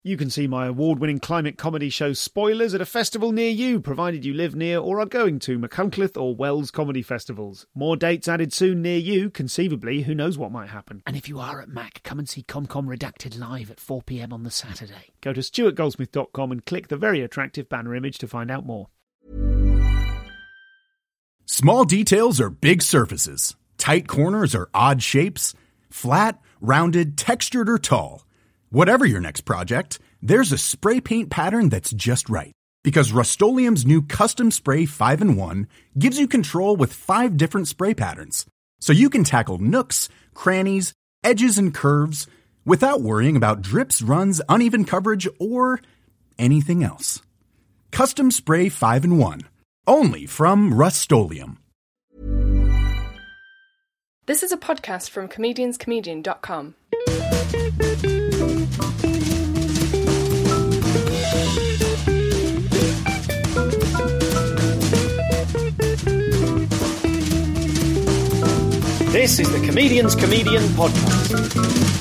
You can see my award-winning climate comedy show Spoilers at a festival near you, provided you live near or are going to Machynlleth or Wells comedy festivals. More dates added soon near you. Conceivably, who knows what might happen. And if you are at Mac, come and see ComCom Redacted live at 4 p.m. on the Saturday. Go to stuartgoldsmith.com and click the very attractive banner image to find out more. Small details are big surfaces. Tight corners are odd shapes. Flat, rounded, textured, or tall. Whatever your next project, there's a spray paint pattern that's just right. Because Rust-Oleum's new Custom Spray 5-in-1 gives you control with 5 different spray patterns. So you can tackle nooks, crannies, edges, and curves without worrying about drips, runs, uneven coverage, or anything else. Custom Spray 5-in-1. Only from Rust-Oleum. This is a podcast from comedianscomedian.com. This is the Comedian's Comedian podcast.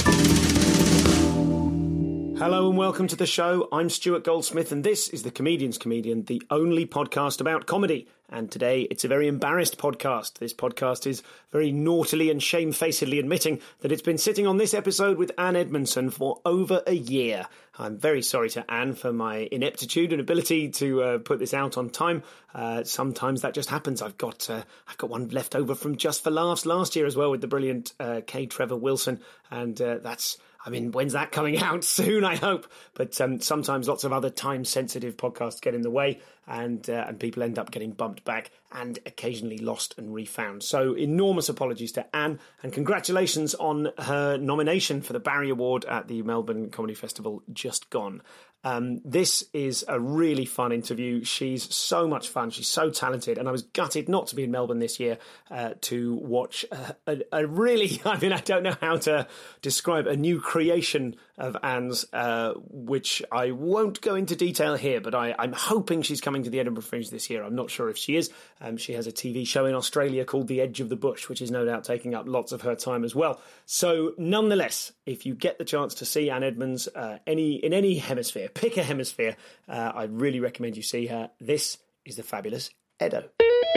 Hello and welcome to the show. I'm Stuart Goldsmith and this is the Comedian's Comedian, the only podcast about comedy. And today it's a very embarrassed podcast. This podcast is very naughtily and shamefacedly admitting that it's been sitting on this episode with Anne Edmondson for over a year. I'm very sorry to Anne for my ineptitude and ability to put this out on time. Sometimes that just happens. I've got one left over from Just for Laughs last year as well with the brilliant K. Trevor Wilson. And when's that coming out? Soon, I hope. But sometimes lots of other time-sensitive podcasts get in the way and people end up getting bumped back and occasionally lost and refound. So enormous apologies to Anne and congratulations on her nomination for the Barry Award at the Melbourne Comedy Festival just gone. This is a really fun interview. She's so much fun. She's so talented. And I was gutted not to be in Melbourne this year to watch a really, I don't know how to describe a new creation of Anne's, which I won't go into detail here, but I'm hoping she's coming to the Edinburgh Fringe this year. I'm not sure if she is. She has a TV show in Australia called The Edge of the Bush, which is no doubt taking up lots of her time as well. So nonetheless, if you get the chance to see Anne Edmonds in any hemisphere, pick a hemisphere, I really recommend you see her. This is the fabulous Edo.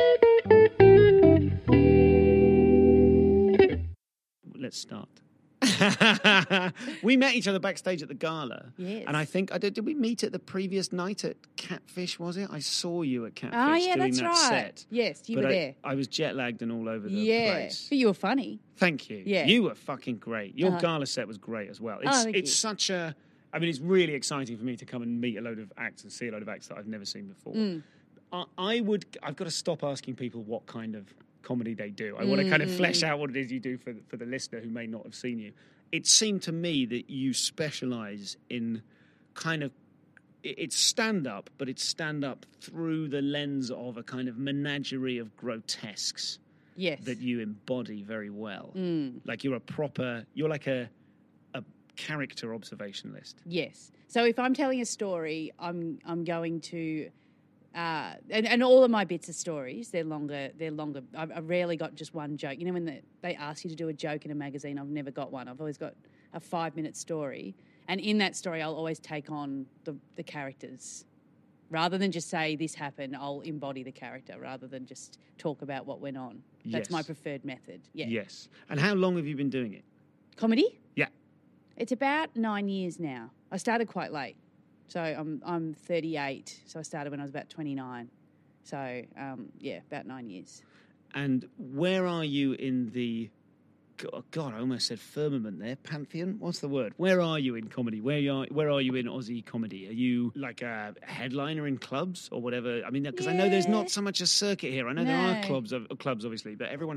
Let's start. We met each other backstage at the gala. Yes. And I think, did we meet at the previous night at Catfish, was it? I saw you at Catfish doing that's that right. set. Yes, you were there. I was jet-lagged and all over the place. But you were funny. Thank you. Yeah. You were fucking great. Your gala set was great as well. It's such a... it's really exciting for me to come and meet a load of acts and see a load of acts that I've never seen before. I've got to stop asking people what kind of comedy they do. I want to kind of flesh out what it is you do for the listener who may not have seen you. It seemed to me that you specialise in kind of, it's stand-up, but it's stand-up through the lens of a kind of menagerie of grotesques. Yes. That you embody very well. Like you're like a character observationalist. Yes. So if I'm telling a story, I'm going to... and all of my bits are stories. They're longer. I rarely got just one joke. You know, when they ask you to do a joke in a magazine, I've never got one. I've always got a 5-minute story. And in that story, I'll always take on the characters. Rather than just say, this happened, I'll embody the character rather than just talk about what went on. That's my preferred method. Yeah. Yes. And how long have you been doing it? Comedy? Yeah. It's about 9 years now. I started quite late. So I'm 38, so I started when I was about 29. So, about 9 years. And where are you in the... God, I almost said firmament there. Pantheon? What's the word? Where are you in comedy? Where are you in Aussie comedy? Are you like a headliner in clubs or whatever? I mean, because I know there's not so much a circuit here. I know there are clubs, obviously, but everyone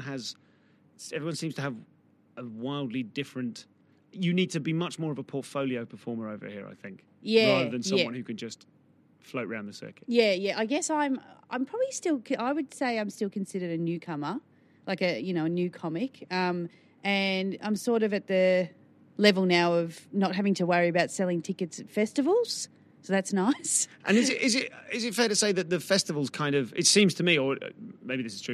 seems to have a wildly different... You need to be much more of a portfolio performer over here, I think. Yeah. Rather than someone who can just float around the circuit. Yeah. I guess I'm probably still... I would say I'm still considered a newcomer, like a new comic. And I'm sort of at the level now of not having to worry about selling tickets at festivals. So that's nice. And is it fair to say that the festivals kind of... It seems to me, or maybe this is true...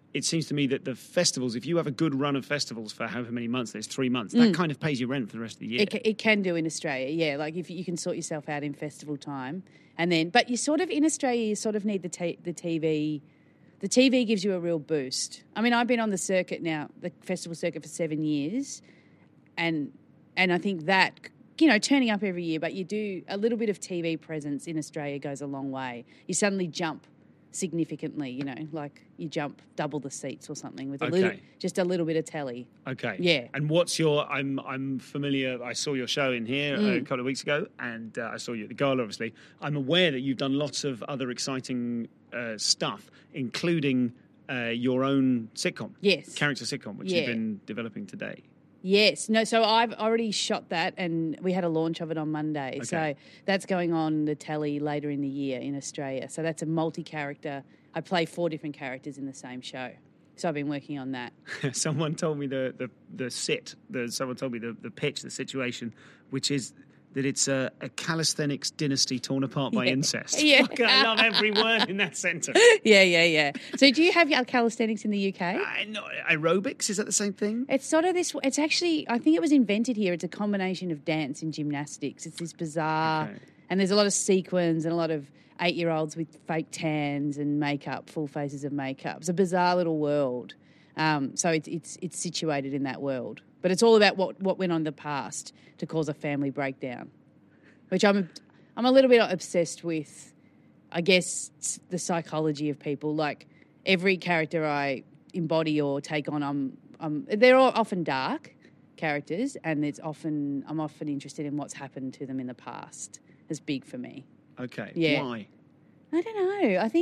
it seems to me that the festivals, if you have a good run of festivals for however many months, there's 3 months, that kind of pays your rent for the rest of the year. It can do in Australia, yeah. Like if you can sort yourself out in festival time, and then, but you sort of in Australia, you sort of need the TV. The TV gives you a real boost. I mean, I've been on the circuit now, the festival circuit, for 7 years, and I think that, you know, turning up every year, but you do a little bit of TV presence in Australia goes a long way. You suddenly jump significantly, you know, like you jump double the seats or something with just a little bit of telly. Okay. Yeah. And what's your? I'm familiar. I saw your show in here a couple of weeks ago, and I saw you at the gala. Obviously, I'm aware that you've done lots of other exciting stuff, including your own sitcom. Yes. Character sitcom, which you've been developing today. Yes. No, so I've already shot that, and we had a launch of it on Monday. Okay. So that's going on the telly later in the year in Australia. So that's a multi-character. I play 4 different characters in the same show. So I've been working on that. Someone told me someone told me the pitch, the situation, which is that it's a calisthenics dynasty torn apart by incest. Yeah. Fuck, I love every word in that sentence. Yeah. So do you have calisthenics in the UK? No, aerobics, is that the same thing? It's sort of this, it's actually, I think it was invented here. It's a combination of dance and gymnastics. It's this bizarre, and there's a lot of sequins and a lot of 8-year-olds with fake tans and makeup, full faces of makeup. It's a bizarre little world. So it's situated in that world. But it's all about what went on in the past to cause a family breakdown, which I'm a little bit obsessed with, I guess, the psychology of people. Like every character I embody or take on, they're all often dark characters, and I'm often interested in what's happened to them in the past. It's big for me. Okay. Yeah. Why? I don't know. I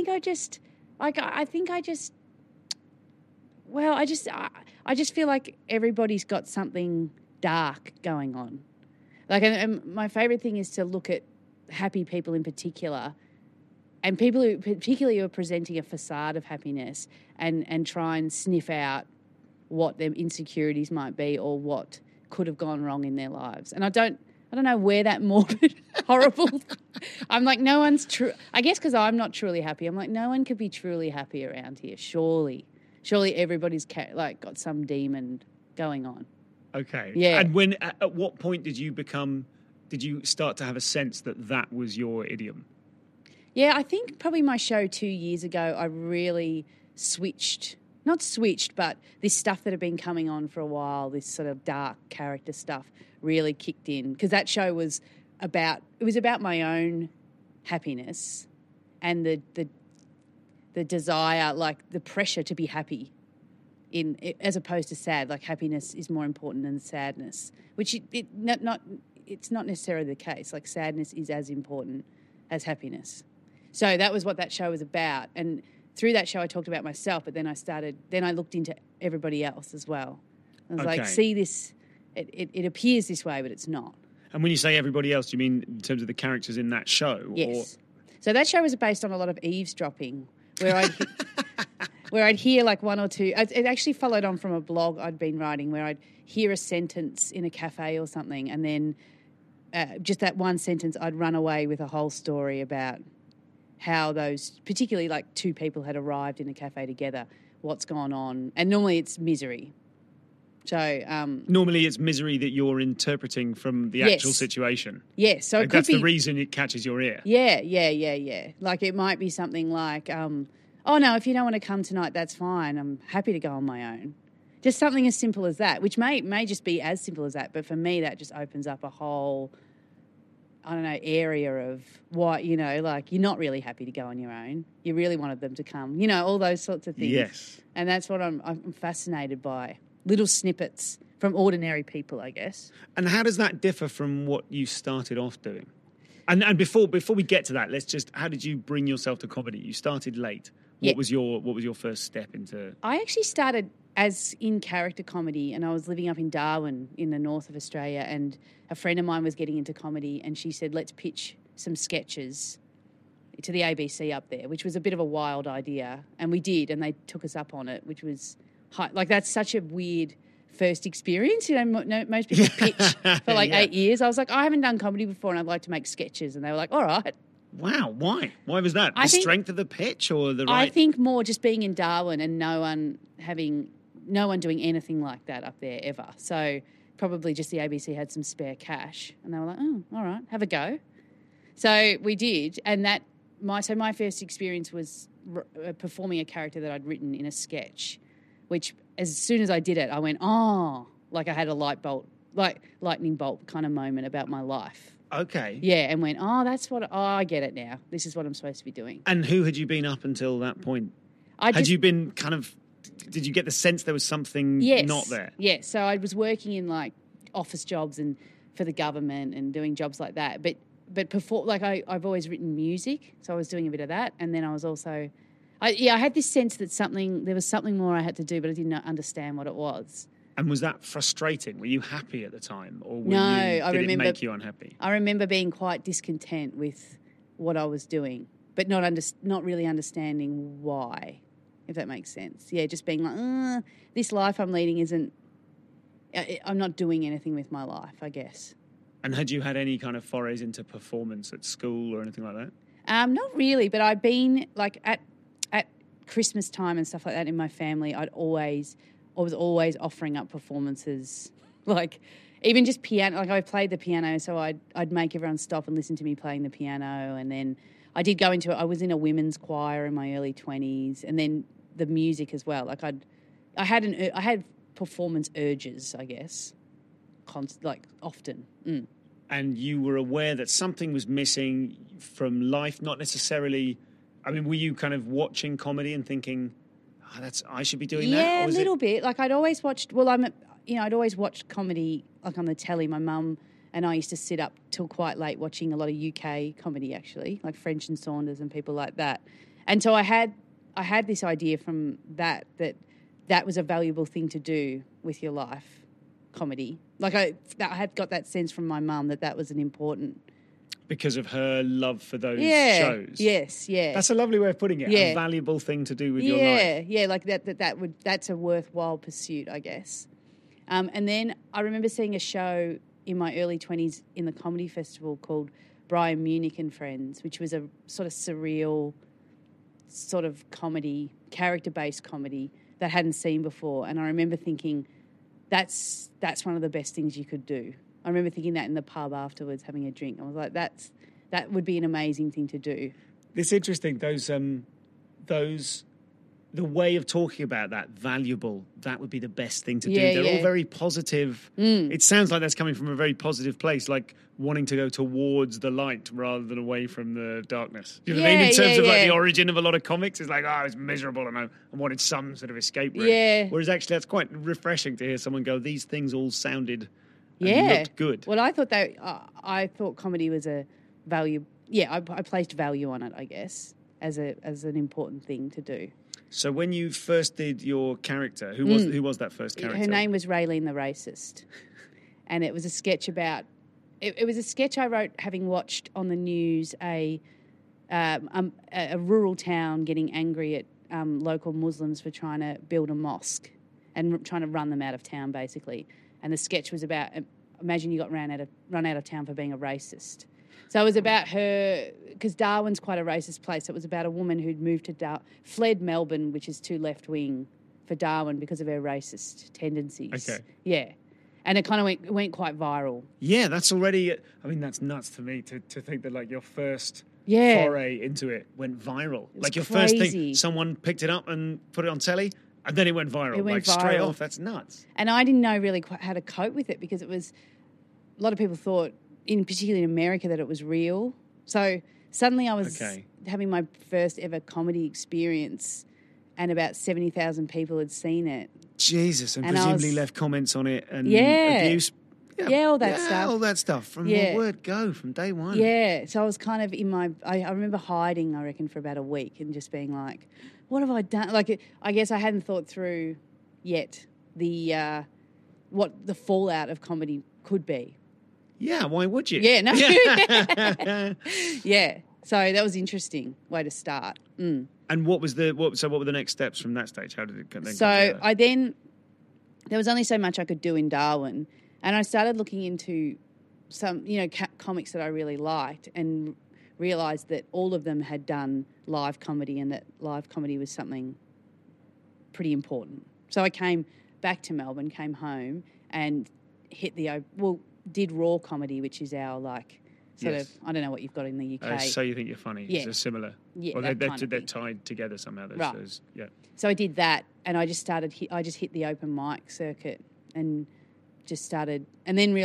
just feel like everybody's got something dark going on. Like, and my favourite thing is to look at happy people in particular, and people who particularly are presenting a facade of happiness, and try and sniff out what their insecurities might be or what could have gone wrong in their lives. And I don't know where that morbid, horrible. I'm like, no one's true. I guess because I'm not truly happy. I'm like, no one could be truly happy around here. Surely everybody's got some demon going on. Okay. Yeah. And at what point did you start to have a sense that was your idiom? Yeah, I think probably my show 2 years ago, I really not switched, but this stuff that had been coming on for a while, this sort of dark character stuff really kicked in, because that show was about my own happiness and the desire, like the pressure to be happy as opposed to sad. Like happiness is more important than sadness, which it's not necessarily the case. Like sadness is as important as happiness. So that was what that show was about. And through that show I talked about myself, but then I looked into everybody else as well. I was like, see this, it appears this way, but it's not. And when you say everybody else, do you mean in terms of the characters in that show? Yes. So that show was based on a lot of eavesdropping, where I'd hear like one or two. It actually followed on from a blog I'd been writing, where I'd hear a sentence in a cafe or something, and then just that one sentence, I'd run away with a whole story about how those, particularly like 2 people had arrived in a cafe together, what's gone on. And normally it's misery. So normally it's misery that you're interpreting from the actual situation. Yes. So that's the reason it catches your ear. Yeah. Like it might be something like, oh no, if you don't want to come tonight, that's fine. I'm happy to go on my own. Just something as simple as that, which may just be as simple as that. But for me, that just opens up a whole, I don't know, area of what, like you're not really happy to go on your own. You really wanted them to come, all those sorts of things. Yes. And that's what I'm fascinated by. Little snippets from ordinary people, I guess. And how does that differ from what you started off doing? And before we get to that, how did you bring yourself to comedy? You started late. What was your first step into? I actually started as in character comedy, and I was living up in Darwin in the north of Australia, and a friend of mine was getting into comedy, and she said, let's pitch some sketches to the ABC up there, which was a bit of a wild idea. And we did, and they took us up on it, which was like, that's such a weird first experience. Most people pitch for like 8 years. I was like, I haven't done comedy before and I'd like to make sketches. And they were like, all right, Wow, why? Why was that? I think- strength of the pitch or the I right? think more just being in Darwin and no one doing anything like that up there ever. So probably just the ABC had some spare cash and they were like, oh, all right, have a go. So we did, and my first experience was performing a character that I'd written in a sketch, which as soon as I did it, I went, oh, like I had a lightning bolt kind of moment about my life. Okay. Yeah, and went, I get it now. This is what I'm supposed to be doing. And who had you been up until that point? Did you get the sense there was something not there? Yes. So I was working in like office jobs and for the government and doing jobs like that. But before, like I've always written music, so I was doing a bit of that. And then I was also, I had this sense that there was something more I had to do, but I didn't understand what it was. And was that frustrating? Were you happy at the time, or did it make you unhappy? I remember being quite discontent with what I was doing, but not really understanding why, if that makes sense. Yeah, just being like, this life I'm leading I'm not doing anything with my life, I guess. And had you had any kind of forays into performance at school or anything like that? Not really, but I've been like at Christmas time and stuff like that in my family. I was always offering up performances, like even just piano. Like I played the piano, so I'd make everyone stop and listen to me playing the piano. And then I did go into it. I was in a women's choir in my early 20s, and then the music as well. Like I had performance urges, I guess, often. Mm. And you were aware that something was missing from life, not necessarily. I mean, were you kind of watching comedy and thinking, I should be doing that? Yeah, a little bit. Like I'd always watched. Well, I'd always watched comedy like on the telly. My mum and I used to sit up till quite late watching a lot of UK comedy, actually, like French and Saunders and people like that. And so I had this idea from that was a valuable thing to do with your life, comedy. Like I had got that sense from my mum that was an important. Because of her love for those shows. Yes, yeah. That's a lovely way of putting it. Yeah. A valuable thing to do with your life. Yeah, like that's a worthwhile pursuit, I guess. And then I remember seeing a show in my early 20s in the comedy festival called Brian Munich and Friends, which was a sort of surreal sort of comedy, character-based comedy that I hadn't seen before. And I remember thinking, that's one of the best things you could do. I remember thinking that in the pub afterwards, having a drink. I was like, that would be an amazing thing to do. It's interesting, the way of talking about that, valuable, that would be the best thing to do. They're all very positive. It sounds like that's coming from a very positive place, like wanting to go towards the light rather than away from the darkness. Do you know what I mean? In terms of like the origin of a lot of comics, it's like, I was miserable and I wanted some sort of escape route. Yeah. Whereas actually that's quite refreshing to hear someone go, these things all sounded and looked good. Well, I thought comedy was a value. Yeah, I placed value on it, I guess, as an important thing to do. So when you first did your character, who was that first character? Her name was Raylene the Racist, and it was a sketch about. It was a sketch I wrote having watched on the news a rural town getting angry at local Muslims for trying to build a mosque and trying to run them out of town, basically. And the sketch was about, imagine you got run out of town for being a racist. So it was about her, because Darwin's quite a racist place. It was about a woman who'd moved to fled Melbourne, which is too left-wing, for Darwin because of her racist tendencies. Okay. Yeah. And it kind of went quite viral. Yeah, that's already, I mean, that's nuts to me to think that like your first foray into it went viral. Like your crazy. First thing, someone picked it up and put it on telly. And then it went viral, straight off. That's nuts. And I didn't know really quite how to cope with it because it was, a lot of people thought, particularly in America, that it was real. So suddenly I was having my first ever comedy experience and about 70,000 people had seen it. Jesus, and presumably left comments on it and abuse. Yeah, all that stuff. All that stuff from the word go, from day one. Yeah, so I was kind of I remember hiding, I reckon, for about a week and just being like, what have I done? Like, I guess I hadn't thought through yet what the fallout of comedy could be. Yeah, why would you? Yeah, no. Yeah, so that was an interesting way to start. Mm. And what were the next steps from that stage? How did it then there was only so much I could do in Darwin, and I started looking into some, comics that I really liked and realised that all of them had done live comedy and that live comedy was something pretty important. So I came back to Melbourne, came home and did Raw Comedy, which is our sort of, I don't know what you've got in the UK. So You Think You're Funny. Yeah. It's a similar. Yeah, well, they're thing. tied together somehow. Right. Yeah. So I did that, and I just hit the open mic circuit and just started, and then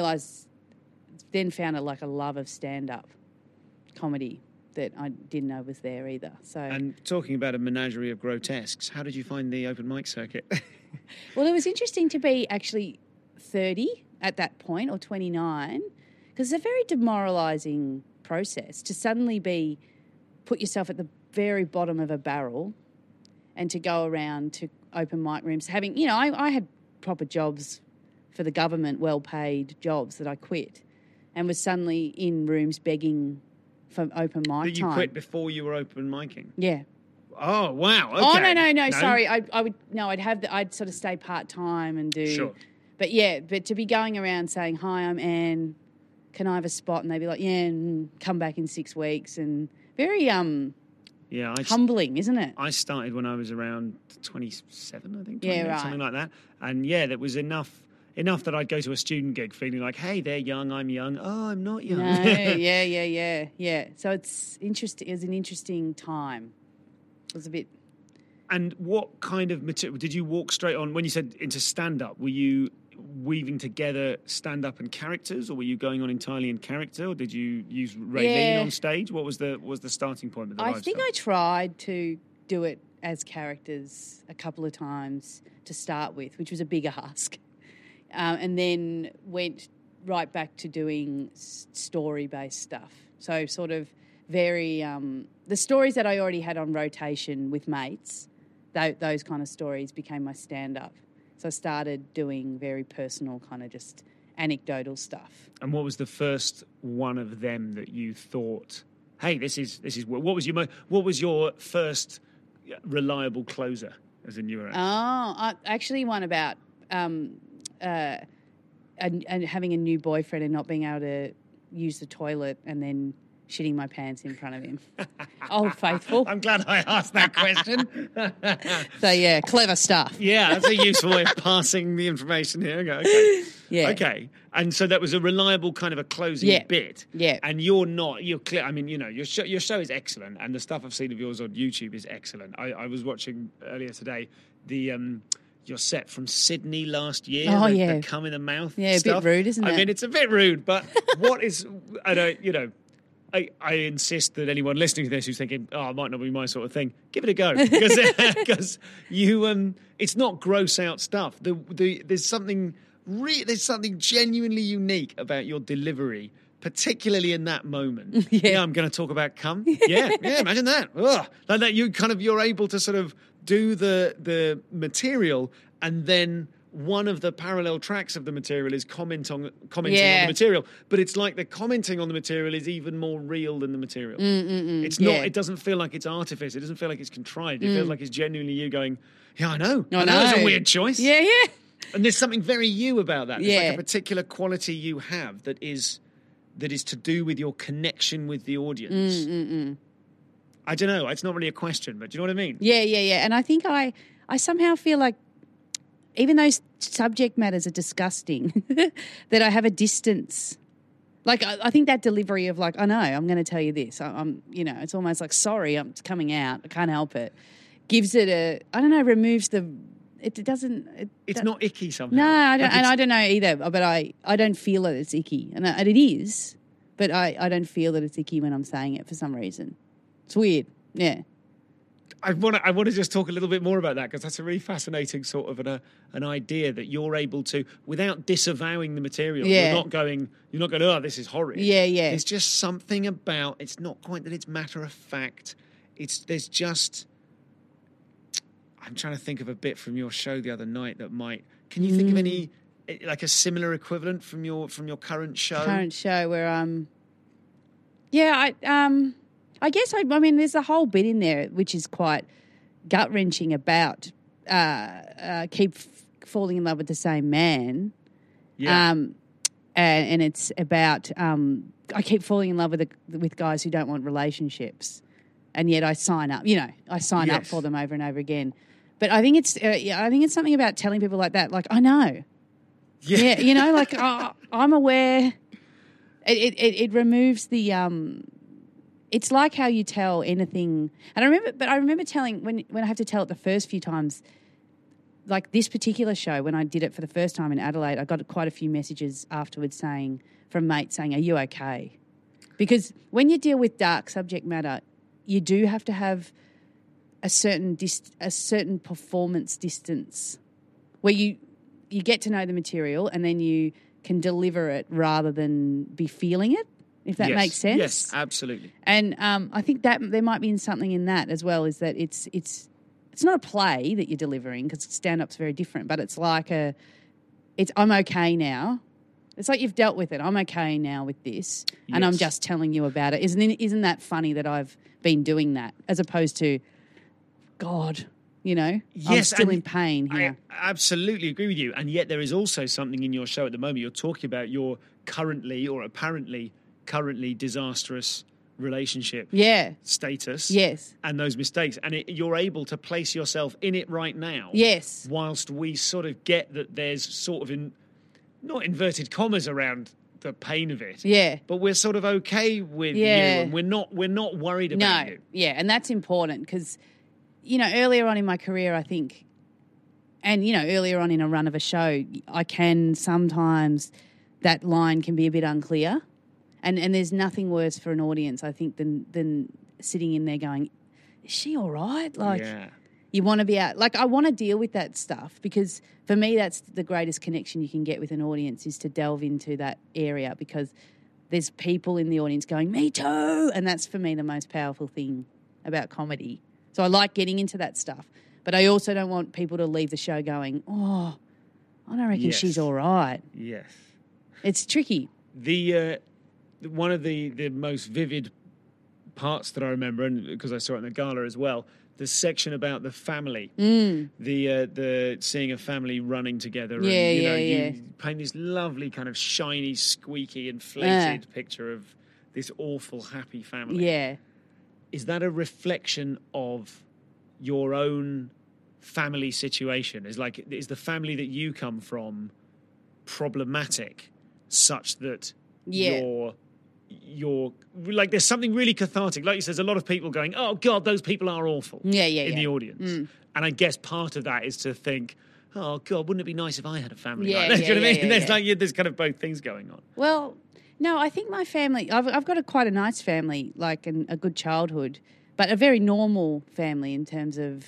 found a love of stand-up comedy that I didn't know was there either. So, And talking about a menagerie of grotesques, how did you find the open mic circuit? well, it was interesting to be actually 30 at that point, or 29, because it's a very demoralising process to suddenly put yourself at the very bottom of a barrel and to go around to open mic rooms having, I had proper jobs for the government, well-paid jobs that I quit, and was suddenly in rooms begging for open mic That you time. quit before you were open micing? Yeah. Oh, wow. Okay. Oh, no, sorry. I'd sort of stay part-time and do... Sure. But to be going around saying, hi, I'm Anne, can I have a spot? And they'd be like, yeah, and come back in 6 weeks. And very humbling, isn't it? I started when I was around 27, I think. 28, Yeah, right. Something like that. And, that was enough that I'd go to a student gig feeling like, hey, they're young, I'm young. Oh, I'm not young. No, yeah. So it's interesting. It was an interesting time. It was a bit... And what kind of material... Did you walk straight on... When you said into stand-up, were you weaving together stand-up and characters, or were you going on entirely in character, or did you use Raylene on stage? What was the starting point with the live think stuff? I tried to do it as characters a couple of times to start with, which was a big ask, and then went right back to doing story-based stuff. So sort of very... the stories that I already had on rotation with mates, those kind of stories became my stand-up. So I started doing very personal kind of just anecdotal stuff. And what was the first one of them that you thought, hey, this is what was your first reliable closer as a newer actor? I actually one about and having a new boyfriend and not being able to use the toilet and then shitting my pants in front of him. Old Faithful. I'm glad I asked that question. So, yeah, clever stuff. Yeah, that's a useful way of passing the information here. Okay. Yeah. Okay. And so that was a reliable kind of a closing bit. Yeah. And you're clear. I mean, your show is excellent, and the stuff I've seen of yours on YouTube is excellent. I was watching earlier today your set from Sydney last year. Oh, the cum in the mouth. Yeah, stuff. a bit rude, isn't it? I mean, it's a bit rude, but what is, I insist that anyone listening to this who's thinking, oh, it might not be my sort of thing, give it a go. Because you, it's not gross out stuff. There's something genuinely unique about your delivery, particularly in that moment. Yeah, I'm going to talk about cum. Yeah, imagine that. Ugh. Like that you're able to sort of do the material, and then one of the parallel tracks of the material is commenting on the material, but it's like the commenting on the material is even more real than the material. It's not. It doesn't feel like it's artifice. It doesn't feel like it's contrived. It feels like it's genuinely you going, yeah, I know. I know it's a weird choice. Yeah. And there's something very you about that. There's like Yeah. a particular quality you have that is to do with your connection with the audience. I don't know. It's not really a question, but do you know what I mean? Yeah. And I think I somehow feel like, even though subject matters are disgusting, that I have a distance. Like, I think that delivery of like, I know, I'm going to tell you this. I'm it's almost like, sorry, it's coming out. I can't help it. Gives it removes the... It doesn't... It's not icky somehow. No, I don't, and I don't know either, but I don't feel that it's icky. And it is, but I don't feel that it's icky when I'm saying it for some reason. It's weird, yeah. I want to just talk a little bit more about that, because that's a really fascinating sort of an idea that you're able to, without disavowing the material, you're not going, oh, this is horrid. Yeah. There's just something about, it's not quite that it's matter of fact. There's just, I'm trying to think of a bit from your show the other night that might, can you think of any, like a similar equivalent from your current show? Current show where I guess I mean, there's a whole bit in there which is quite gut-wrenching about keep falling in love with the same man. Yeah. and it's about I keep falling in love with guys who don't want relationships, and yet I sign up. I sign up for them over and over again. But I think it's something about telling people like that. Like, I know, I'm aware. It removes the. It's like how you tell anything, and I remember telling when I have to tell it the first few times. Like this particular show, when I did it for the first time in Adelaide, I got quite a few messages afterwards from mates saying, "Are you okay?" Because when you deal with dark subject matter, you do have to have a certain performance distance where you get to know the material and then you can deliver it rather than be feeling it. If that makes sense. Yes, absolutely. And I think that there might be something in that as well. Is that it's not a play that you're delivering because stand-up's very different, but it's like I'm okay now. It's like you've dealt with it. I'm okay now with this, and I'm just telling you about it. Isn't that funny that I've been doing that as opposed to, God, I'm still in pain here. I absolutely agree with you, and yet there is also something in your show at the moment. You're talking about your currently or apparently currently disastrous relationship status and those mistakes, and you're able to place yourself in it right now whilst we sort of get that there's sort of not inverted commas around the pain of it, but we're sort of okay with you and we're not worried about you. And that's important because earlier on in my career I think, and earlier on in a run of a show, I can sometimes, that line can be a bit unclear. And there's nothing worse for an audience, I think, than sitting in there going, is she all right? You want to be out. Like, I want to deal with that stuff because for me that's the greatest connection you can get with an audience is to delve into that area because there's people in the audience going, me too. And that's, for me, the most powerful thing about comedy. So I like getting into that stuff. But I also don't want people to leave the show going, oh, I don't reckon she's all right. Yes. It's tricky. One of the most vivid parts that I remember, and because I saw it in the gala as well, the section about the family, the seeing a family running together, you paint this lovely kind of shiny, squeaky, inflated picture of this awful, happy family. Yeah, is that a reflection of your own family situation? Is the family that you come from problematic, such that you're like, there's something really cathartic. Like you said, there's a lot of people going, oh God, those people are awful in the audience. And I guess part of that is to think, oh God, wouldn't it be nice if I had a family like that? Do you know what I mean? There's kind of both things going on. Well, no, I think my family, I've got quite a nice family, like a good childhood, but a very normal family in terms of,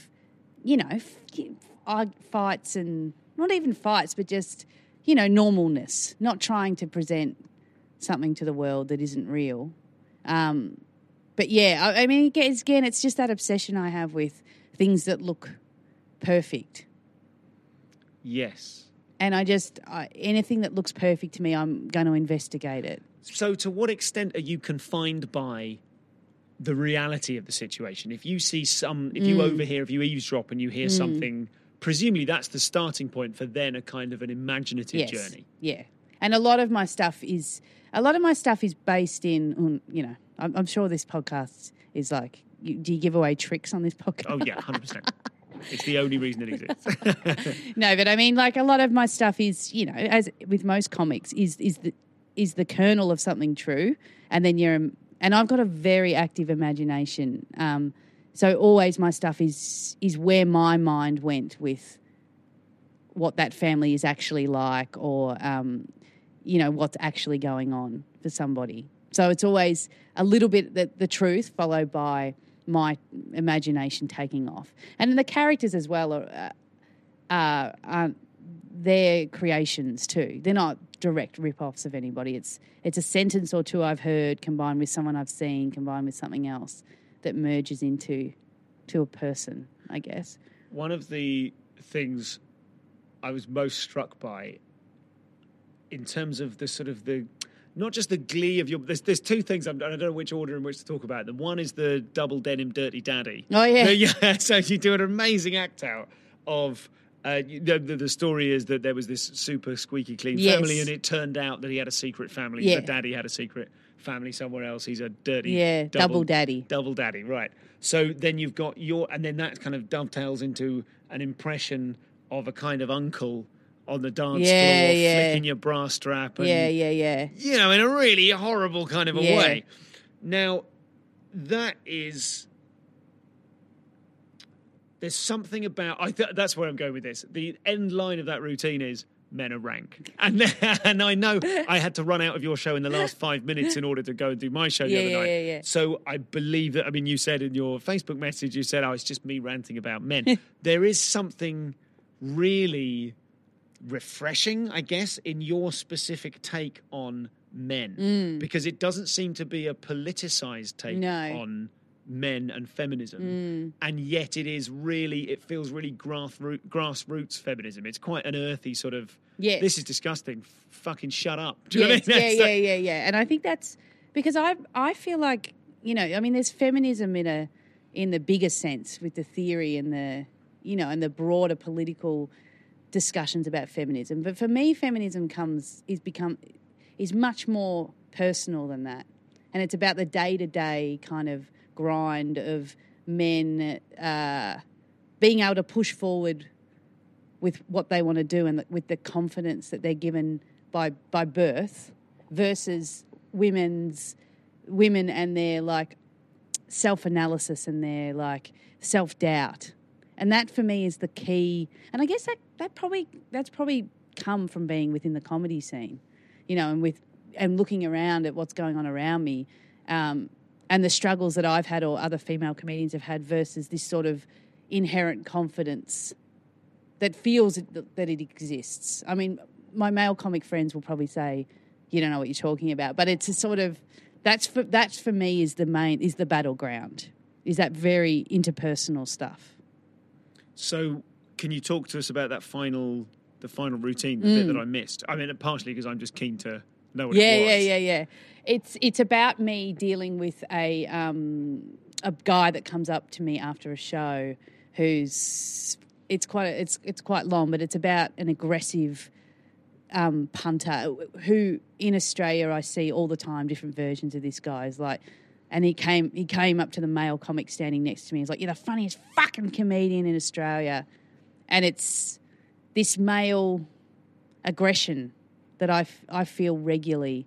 fights and not even fights, but just, normalness, not trying to present something to the world that isn't real. But I mean, again, it's just that obsession I have with things that look perfect. Yes. And anything that looks perfect to me, I'm going to investigate it. So to what extent are you confined by the reality of the situation? If you see if you overhear, if you eavesdrop and you hear something, presumably that's the starting point for then a kind of an imaginative journey. Yeah. And a lot of my stuff is based in, I'm sure this podcast is like, do you give away tricks on this podcast? Oh, yeah, 100%. It's the only reason it exists. No, but I mean, like, a lot of my stuff is, as with most comics, is the kernel of something true, and then and I've got a very active imagination. So always my stuff is where my mind went with what that family is actually like, or what's actually going on for somebody. So it's always a little bit the truth followed by my imagination taking off. And the characters as well are their creations too. They're not direct rip-offs of anybody. It's a sentence or two I've heard combined with someone I've seen, combined with something else that merges into a person, I guess. One of the things I was most struck by in terms of the sort of not just the glee of your... There's two things, I don't know which order in which to talk about them. One is the double denim Dirty Daddy. Oh, yeah. So you do an amazing act out of The story is that there was this super squeaky clean Yes. family, and it turned out that he had a secret family. Yeah. The daddy had a secret family somewhere else. He's a dirty, double daddy. double daddy, right? So then you've got and then that kind of dovetails into an impression of a kind of uncle on the dance floor, flicking your bra strap, and, Yeah. you know, in a really horrible kind of a Yeah. way. Now, that is. There's something about that's where I'm going with this. The end line of that routine is men are rank, and I know I had to run out of your show in the last 5 minutes in order to go and do my show the other night. Yeah. So I believe that. I mean, you said in your Facebook message, you said, "Oh, it's just me ranting about men." There is something really refreshing, I guess, in your specific take on men, because it doesn't seem to be a politicized take on men and feminism, and yet it feels really grassroots feminism. It's quite an earthy sort of, this is disgusting, fucking shut up. Do you know what I mean? Yeah. And I think that's because I feel like, you know, I mean, there's feminism in the bigger sense with the theory and the, you know, and the broader political discussions about feminism. But for me, feminism is much more personal than that, and it's about the day-to-day kind of grind of men being able to push forward with what they want to do and with the confidence that they're given by birth versus women and their like self-analysis and their like self-doubt. And that for me is the key. And I guess that's probably come from being within the comedy scene, you know, and looking around at what's going on around me. And the struggles that I've had or other female comedians have had versus this sort of inherent confidence that feels that it exists. I mean, my male comic friends will probably say, you don't know what you're talking about, but it's a sort of, that's for me is the battleground, is that very interpersonal stuff. So can you talk to us about the final routine, the bit that I missed? I mean, partially because I'm just keen to know what it was. Yeah. It's about me dealing with a guy that comes up to me after a show who's it's quite long, but it's about an aggressive punter who in Australia I see all the time, different versions of this guy. And he came up to the male comic standing next to me. He's like, "You're the funniest fucking comedian in Australia," and it's this male aggression that I feel regularly.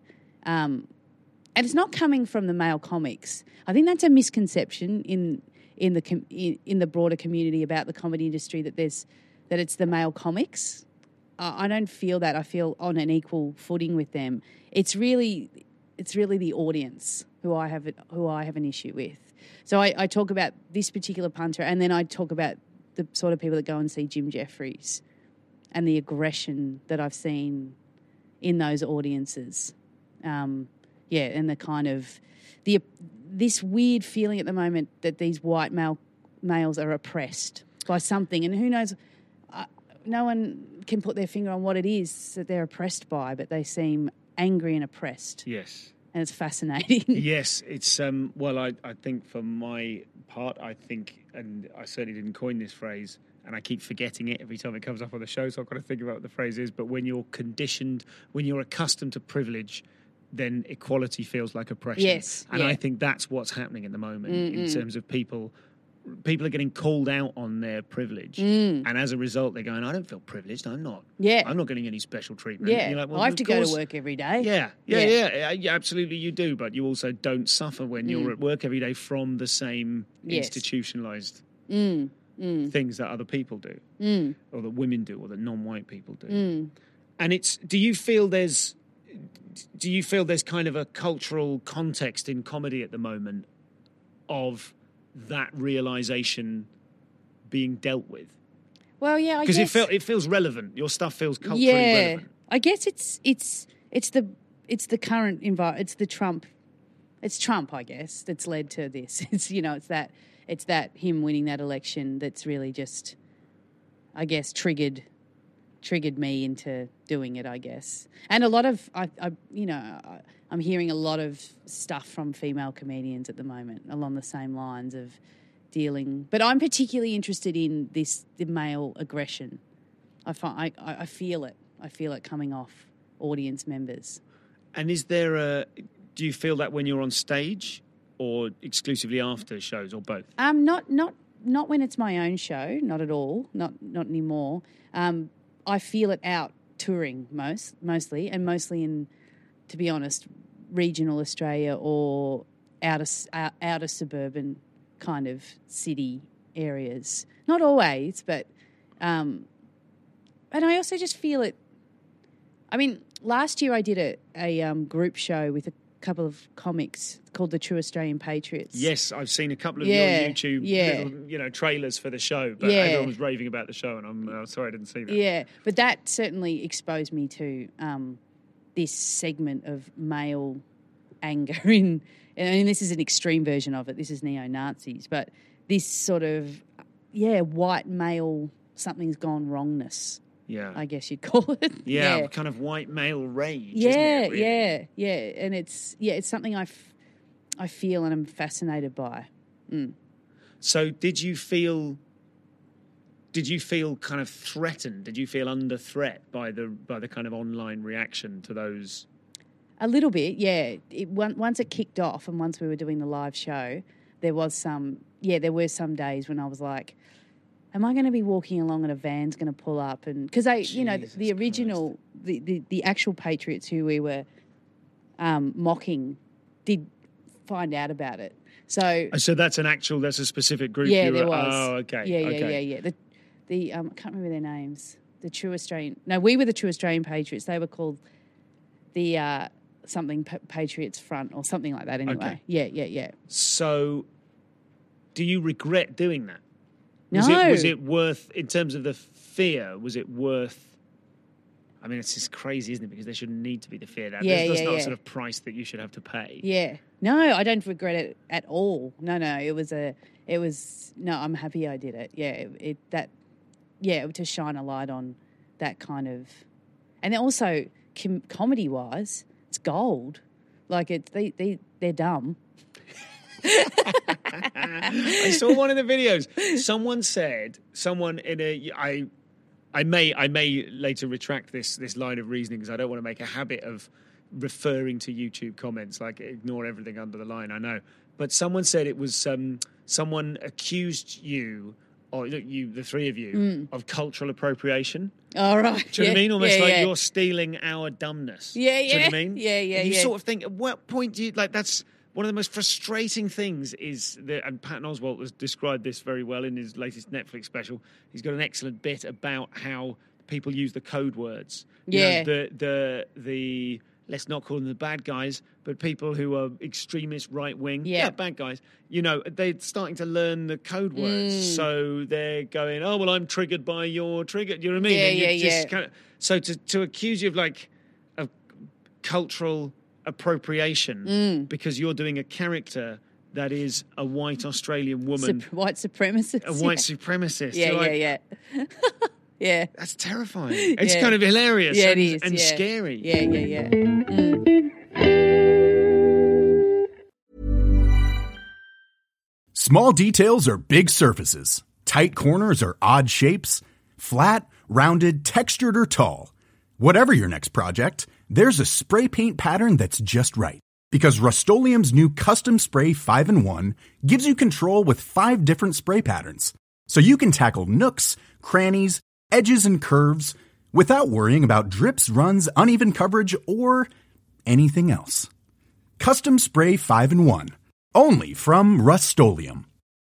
And it's not coming from the male comics. I think that's a misconception in the broader community about the comedy industry that it's the male comics. I don't feel that. I feel on an equal footing with them. It's really the audience who I have an issue with. So I talk about this particular punter, and then I talk about the sort of people that go and see Jim Jeffries and the aggression that I've seen in those audiences. And the kind of this weird feeling at the moment that these white males are oppressed by something, and who knows, no one can put their finger on what it is that they're oppressed by, but they seem angry and oppressed. Yes. And it's fascinating. Yes, it's well, I think for my part, I think, and I certainly didn't coin this phrase, and I keep forgetting it every time it comes up on the show, so I've got to think about what the phrase is, but when you're accustomed to privilege, then equality feels like oppression. Yes. And I think that's what's happening at the moment in terms of people are getting called out on their privilege. And as a result, they're going, I don't feel privileged. I'm not. Yeah. I'm not getting any special treatment. Yeah. You're like, well, I have to go course. to work every day. Yeah, absolutely you do. But you also don't suffer when you're at work every day from the same institutionalized things that other people do, or that women do, or that non-white people do. And do you feel there's kind of a cultural context in comedy at the moment of that realization being dealt with? Well, yeah, because it feels relevant. Your stuff feels culturally relevant. I guess it's the current environment. It's the Trump. It's Trump, I guess, that's led to this. It's that him winning that election that's really just, I guess, triggered me into doing it, I guess. And a lot of I'm hearing a lot of stuff from female comedians at the moment along the same lines of dealing. But I'm particularly interested in the male aggression I feel it. I feel it coming off audience members. And do you feel that when you're on stage or exclusively after shows or both? Not when it's my own show, not at all, not anymore. I feel it out touring mostly in, to be honest, regional Australia or outer suburban kind of city areas. Not always, but and I also just feel it. I mean, last year I did a group show with a couple of comics called the True Australian Patriots. Yes, I've seen a couple of your YouTube little, trailers for the show, but everyone was raving about the show, and I'm sorry I didn't see that. Yeah, but that certainly exposed me to this segment of male anger and this is an extreme version of it. This is neo-Nazis, but this sort of, white male, something's gone wrongness. Yeah, I guess you'd call it. Yeah, kind of white male rage. Isn't it, really? yeah, and it's something I feel and I'm fascinated by. Mm. So, did you feel kind of threatened? Did you feel under threat by the kind of online reaction to those? A little bit, yeah. Once it kicked off, and once we were doing the live show, there were some days when I was like, am I going to be walking along and a van's going to pull up? And because the original, the actual Patriots who we were mocking did find out about it. So that's a specific group. Yeah, there was. Oh, okay. Yeah. The I can't remember their names. The True Australian. No, we were the True Australian Patriots. They were called the something Patriots Front or something like that. Anyway. Okay. Yeah. So, do you regret doing that? No. Was it worth, in terms of the fear, was it worth... I mean, it's just crazy, isn't it? Because there shouldn't need to be the fear. That's not a sort of price that you should have to pay. Yeah. No, I don't regret it at all. No, I'm happy I did it. Yeah, to shine a light on that kind of... And also, comedy-wise, it's gold. Like, they're dumb. I saw one of the videos. I may later retract this line of reasoning because I don't want to make a habit of referring to YouTube comments, like ignore everything under the line. I know, but someone said it was someone accused you, or you, the three of you, of cultural appropriation. All right. Do you know what I mean? Almost like you're stealing our dumbness. Yeah. Do you know what I mean? Yeah. And you sort of think, at what point do you that's. One of the most frustrating things is and Patton Oswalt has described this very well in his latest Netflix special. He's got an excellent bit about how people use the code words. Yeah. The let's not call them the bad guys, but people who are extremist right wing. Yeah, bad guys. They're starting to learn the code words. So they're going, oh, well, I'm triggered by your trigger. Do you know what I mean? Yeah. So to accuse you of cultural appropriation because you're doing a character that is a white Australian woman. White supremacist. A white supremacist. Yeah. Yeah. That's terrifying. It's kind of hilarious it is, and scary. Yeah. Small details are big surfaces. Tight corners are odd shapes. Flat, rounded, textured, or tall. Whatever your next project, there's a spray paint pattern that's just right. Because Rust-Oleum's new Custom Spray 5-in-1 gives you control with 5 different spray patterns. So you can tackle nooks, crannies, edges, and curves without worrying about drips, runs, uneven coverage, or anything else. Custom Spray 5-in-1. Only from Rust-Oleum.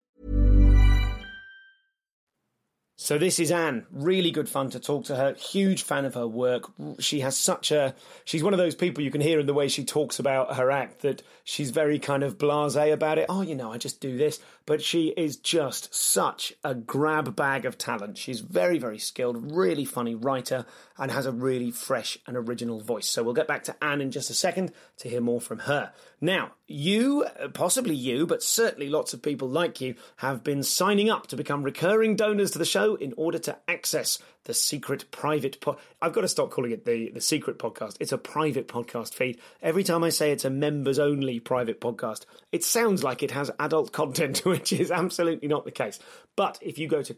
So this is Anne. Really good fun to talk to her. Huge fan of her work. She has she's one of those people you can hear in the way she talks about her act that she's very kind of blasé about it. Oh, I just do this. But she is just such a grab bag of talent. She's very, very skilled, really funny writer and has a really fresh and original voice. So we'll get back to Anne in just a second to hear more from her. Now, You, possibly you, but certainly lots of people like you, have been signing up to become recurring donors to the show in order to access the secret private I've got to stop calling it the secret podcast. It's a private podcast feed. Every time I say it's a members-only private podcast, it sounds like it has adult content, which is absolutely not the case. But if you go to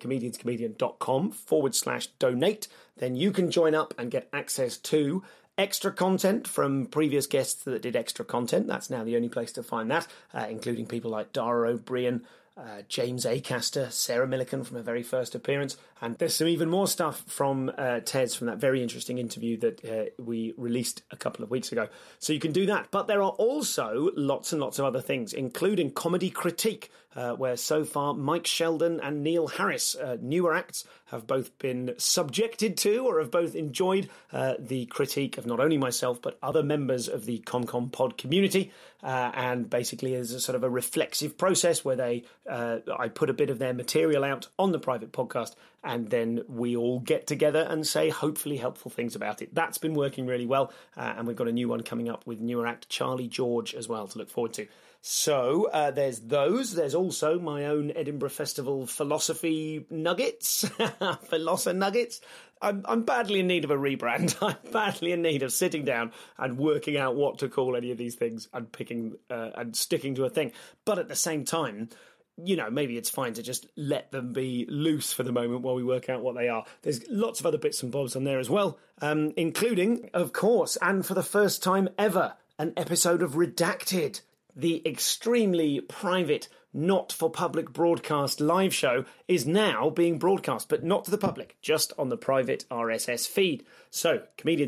comedianscomedian.com/donate, then you can join up and get access to extra content from previous guests that did extra content. That's now the only place to find that, including people like Dara O'Brien, James Acaster, Sarah Millican from her very first appearance. And there's some even more stuff from Tez from that very interesting interview that we released a couple of weeks ago. So you can do that. But there are also lots and lots of other things, including Comedy Critique, where so far Mike Sheldon and Neil Harris, newer acts, have both been subjected to or have both enjoyed the critique of not only myself but other members of the ComCom pod community. And basically is a sort of a reflexive process where I put a bit of their material out on the private podcast, and then we all get together and say hopefully helpful things about it. That's been working really well, and we've got a new one coming up with newer act Charlie George as well to look forward to. So there's those. There's also my own Edinburgh Festival philosophy nuggets, Philosopher Nuggets. I'm badly in need of a rebrand. I'm badly in need of sitting down and working out what to call any of these things and picking and sticking to a thing. But at the same time, you know, maybe it's fine to just let them be loose for the moment while we work out what they are. There's lots of other bits and bobs on there as well, including, of course, and for the first time ever, an episode of Redacted, the extremely private, not for public broadcast live show is now being broadcast, but not to the public, just on the private RSS feed. So,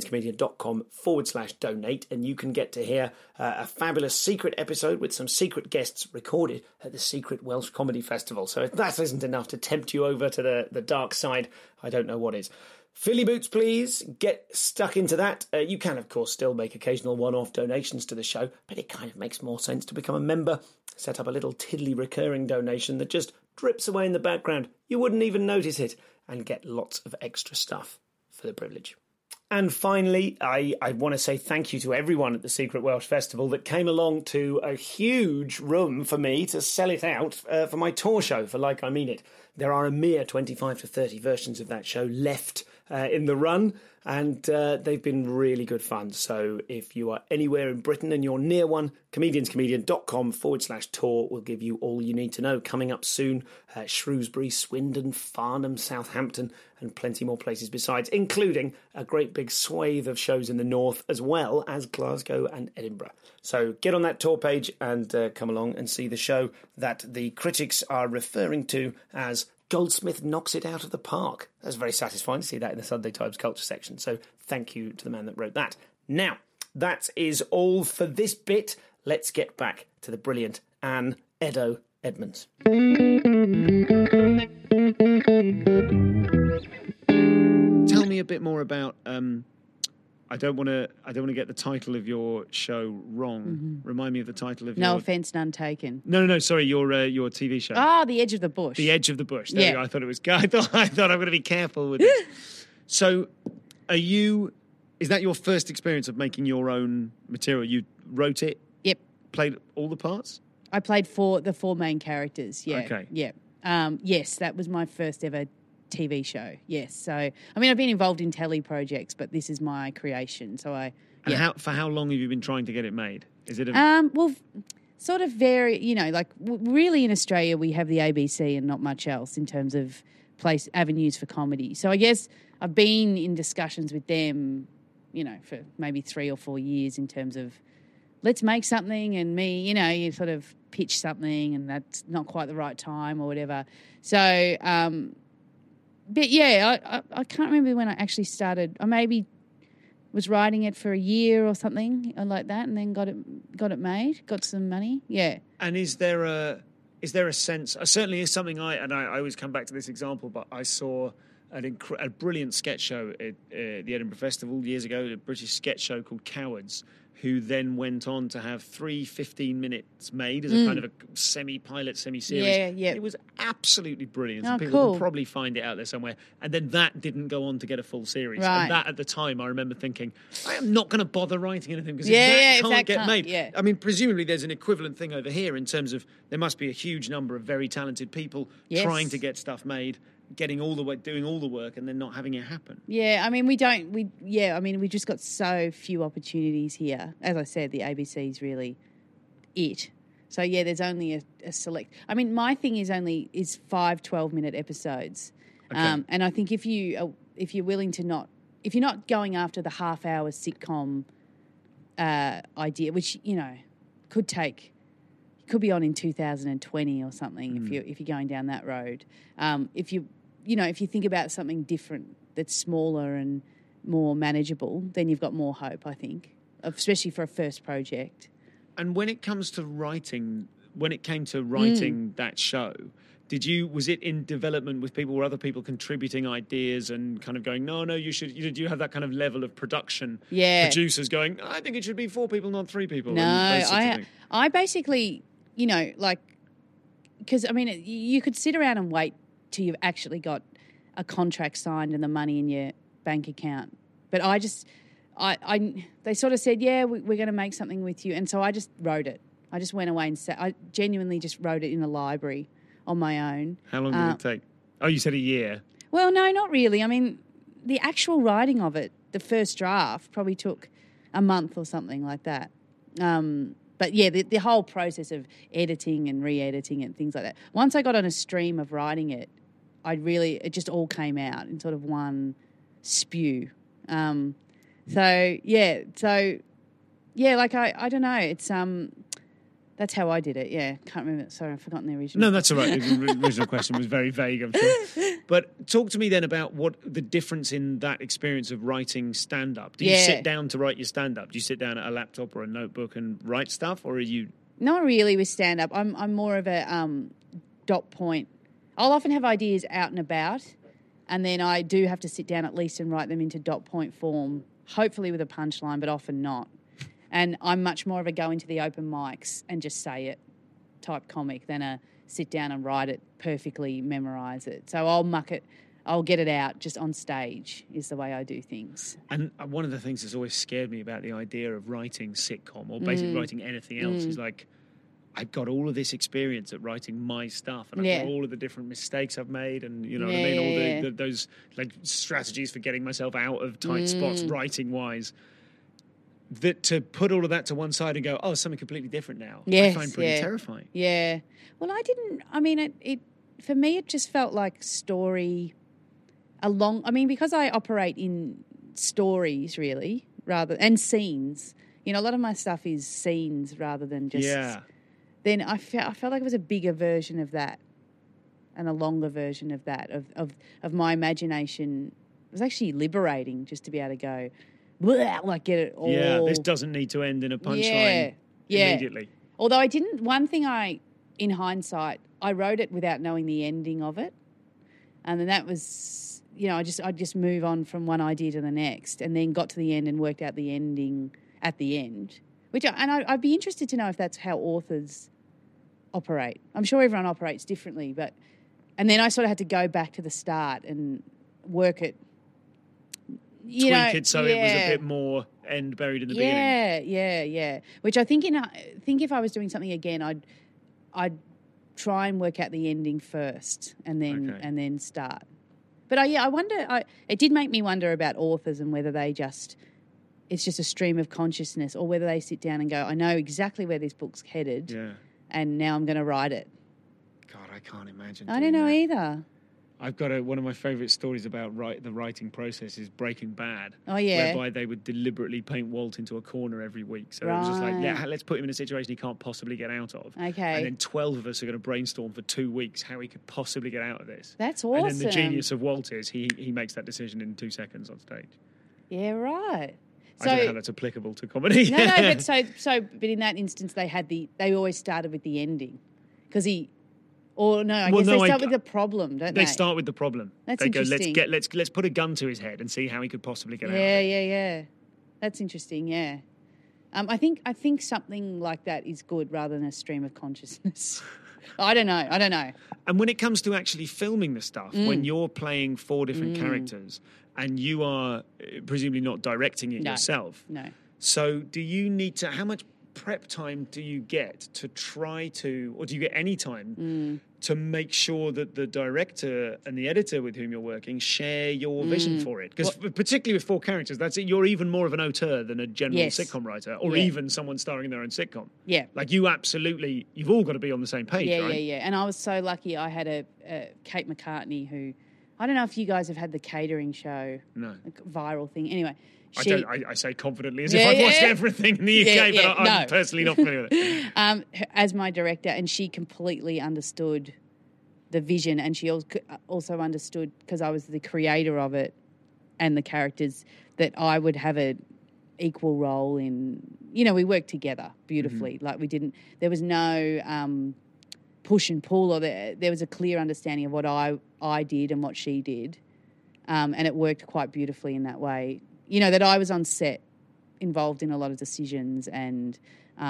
comedianscomedian.com/donate, and you can get to hear a fabulous secret episode with some secret guests recorded at the Secret Welsh Comedy Festival. So if that isn't enough to tempt you over to the dark side, I don't know what is. Philly Boots, please, get stuck into that. You can, of course, still make occasional one-off donations to the show, but it kind of makes more sense to become a member. Set up a little tiddly recurring donation that just drips away in the background. You wouldn't even notice it, and get lots of extra stuff for the privilege. And finally, I want to say thank you to everyone at the Secret Welsh Festival that came along to a huge room for me to sell it out for my tour show for Like I Mean It. There are a mere 25 to 30 versions of that show left in the run, and they've been really good fun. So if you are anywhere in Britain and you're near one, comedianscomedian.com/tour will give you all you need to know. Coming up soon, Shrewsbury, Swindon, Farnham, Southampton, and plenty more places besides, including a great big swathe of shows in the north, as well as Glasgow and Edinburgh. So get on that tour page and come along and see the show that the critics are referring to as Goldsmith Knocks It Out of the Park. That's very satisfying to see that in the Sunday Times culture section. So thank you to the man that wrote that. Now, that is all for this bit. Let's get back to the brilliant Anne Edo Edmonds. Tell me a bit more about. I don't want to get the title of your show wrong. Mm-hmm. Remind me of the title of No Offence, None Taken. No. Sorry, your TV show. Ah, The Edge of the Bush. The Edge of the Bush. There you go. I thought it was. I thought I'm going to be careful with it. So, is that your first experience of making your own material? You wrote it. Yep. Played all the parts. I played the four main characters. Yeah. Okay. Yeah. Yes, that was my first ever TV show. Yes. So, I mean, I've been involved in telly projects, but this is my creation. So for how long have you been trying to get it made? Is it well, sort of really in Australia we have the ABC and not much else in terms of avenues for comedy. So I guess I've been in discussions with them, for maybe 3 or 4 years in terms of let's make something, and me, you sort of pitch something and that's not quite the right time or whatever. So, but yeah, I can't remember when I actually started. I maybe was writing it for a year or something like that, and then got it made, got some money. Yeah. And is there a sense? Certainly is something I always come back to this example, but I saw a brilliant sketch show at the Edinburgh Festival years ago, a British sketch show called Cowards, who then went on to have 3 15 minutes made as a kind of a semi-pilot, semi-series. Yeah. It was absolutely brilliant. Oh, And people cool. can probably find it out there somewhere. And then that didn't go on to get a full series. Right. And that, at the time, I remember thinking, I am not going to bother writing anything because if if that can't get can't- made. yeah. I mean, presumably there's an equivalent thing over here in terms of there must be a huge number of very talented people Yes. trying to get stuff made, getting all the way, doing all the work, and then not having it happen. Yeah, I mean, we just got so few opportunities here. As I said, the ABC's really it. So, yeah, there's only a select... I mean, my thing is 5 12-minute episodes. Okay. And I think if you're willing to not... If you're not going after the half-hour sitcom idea, which, could be on in 2020 or something if you're going down that road. If you think about something different that's smaller and more manageable, then you've got more hope, I think, especially for a first project. And when it came to writing that show, was it in development with people, or other people contributing ideas and kind of going, no, you should, did you have that kind of level of production? Yeah. Producers going, I think it should be 4 people, not 3 people. No, and those sorts of things. I basically, because, I mean, you could sit around and wait till you've actually got a contract signed and the money in your bank account. But they sort of said, yeah, we're going to make something with you. And so I just wrote it. I just went away and I genuinely just wrote it in the library on my own. How long did it take? Oh, you said a year. Well, no, not really. I mean, the actual writing of it, the first draft, probably took a month or something like that. But yeah, the whole process of editing and re-editing and things like that. Once I got on a stream of writing it, it just all came out in sort of one spew. I don't know. It's that's how I did it. Yeah, can't remember. Sorry, I've forgotten the original. No, that's all right. The original question was very vague, I'm sure. But talk to me then about what the difference in that experience of writing stand-up. Do you sit down to write your stand-up? Do you sit down at a laptop or a notebook and write stuff, or are you? Not really with stand-up. I'm more of a dot point. I'll often have ideas out and about, and then I do have to sit down at least and write them into dot point form, hopefully with a punchline, but often not. And I'm much more of a go into the open mics and just say it type comic than a sit down and write it perfectly, memorise it. So I'll get it out just on stage is the way I do things. And one of the things that's always scared me about the idea of writing sitcom or basically writing anything else is like, I've got all of this experience at writing my stuff, and I've got all of the different mistakes I've made, and you know what I mean, all those like strategies for getting myself out of tight spots, writing wise. That to put all of that to one side and go, something completely different now. Yes, I find pretty terrifying. Yeah. Well, it for me it just felt like story because I operate in stories really and scenes. A lot of my stuff is scenes rather than just. Yeah. Then I felt like it was a bigger version of that and a longer version of that, of my imagination. It was actually liberating just to be able to go, like get it all. Yeah, this doesn't need to end in a punchline immediately. Although in hindsight, I wrote it without knowing the ending of it. And then that was, I'd just move on from one idea to the next and then got to the end and worked out the ending at the end. I'd be interested to know if that's how authors operate. I'm sure everyone operates differently, and then I sort of had to go back to the start and work it. Tweak it so it was a bit more end buried in the beginning. Yeah. Which I think if I was doing something again, I'd try and work out the ending first and then start. But I wonder. It did make me wonder about authors and whether it's just a stream of consciousness, or whether they sit down and go, I know exactly where this book's headed, and now I'm going to write it. God, I can't imagine. I don't know either. I've got one of my favourite stories about the writing process is Breaking Bad. Oh, yeah. Whereby they would deliberately paint Walt into a corner every week. So it was just like, let's put him in a situation he can't possibly get out of. Okay. And then 12 of us are going to brainstorm for 2 weeks how he could possibly get out of this. That's awesome. And then the genius of Walt is he makes that decision in 2 seconds on stage. Yeah, right. So, I don't know how that's applicable to comedy. No, but in that instance, they always started with the ending, because I guess they start with the problem, don't they? They start with the problem. That's they interesting. Go, let's put a gun to his head and see how he could possibly get out. Yeah. That's interesting. Yeah. I think something like that is good rather than a stream of consciousness. I don't know. And when it comes to actually filming the stuff, when you're playing 4 different characters and you are presumably not directing it yourself. No. So do you need to, how much prep time do you get to try to, or do you get any time to make sure that the director and the editor with whom you're working share your vision for it? Because particularly with 4 characters, that's it. You're even more of an auteur than a general sitcom writer, or even someone starring in their own sitcom. Yeah. Like you've all got to be on the same page, right? Yeah. And I was so lucky. I had a Kate McCartney who, I don't know if you guys have had the catering show. No. Viral thing. Anyway. I say confidently as if I've watched everything in the UK, but I'm personally not familiar with it. As my director, and she completely understood the vision, and she also understood, because I was the creator of it and the characters, that I would have an equal role in, we worked together beautifully. Like there was no push and pull, or there was a clear understanding of what I did and what she did, and it worked quite beautifully in that way. That I was on set, involved in a lot of decisions, and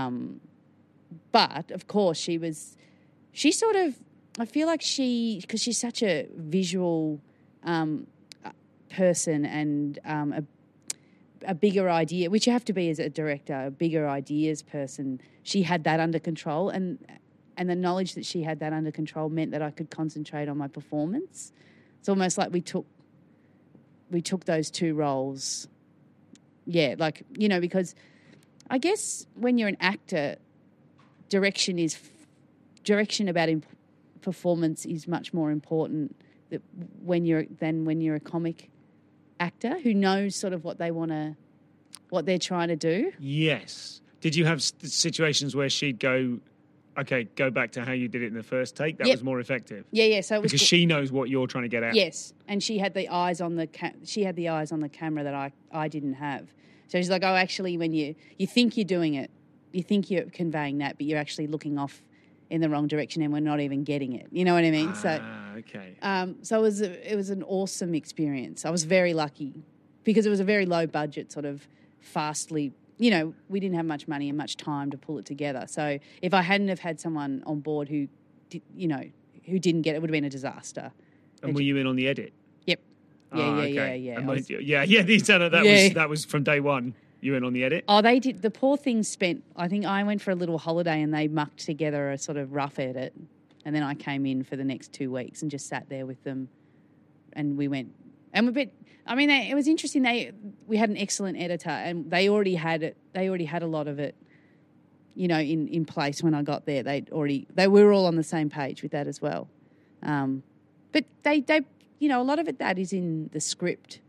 but of course she sort of, I feel like because she's such a visual person and a bigger idea, which you have to be as a director, a bigger ideas person. She had that under control, and the knowledge that she had that under control meant that I could concentrate on my performance. It's almost like we took those 2 roles. Yeah, because I guess when you're an actor, direction about performance is much more important than when you're a comic actor who knows sort of what they're trying to do. Yes. Did you have situations where she'd go, okay, go back to how you did it in the first take? That was more effective. Yeah. So it was because she knows what you're trying to get at. Yes, and she had the eyes on the camera that I didn't have. So she's like, oh, actually, when you think you're doing it, you think you're conveying that, but you're actually looking off in the wrong direction, and we're not even getting it. You know what I mean? Okay. So it was an awesome experience. I was very lucky because it was a very low budget, sort of fastly. We didn't have much money and much time to pull it together. So if I hadn't have had someone on board who didn't get it, it would have been a disaster. And were you in on the edit? Yep. Yeah. That was from day one. You went on the edit? Oh, they did. The poor things spent, I think I went for a little holiday and they mucked together a sort of rough edit. And then I came in for the next 2 weeks and just sat there with them. And we went, it was interesting. We had an excellent editor and they already had it. They already had a lot of it, in place when I got there. They were all on the same page with that as well. But they a lot of it that is in the script.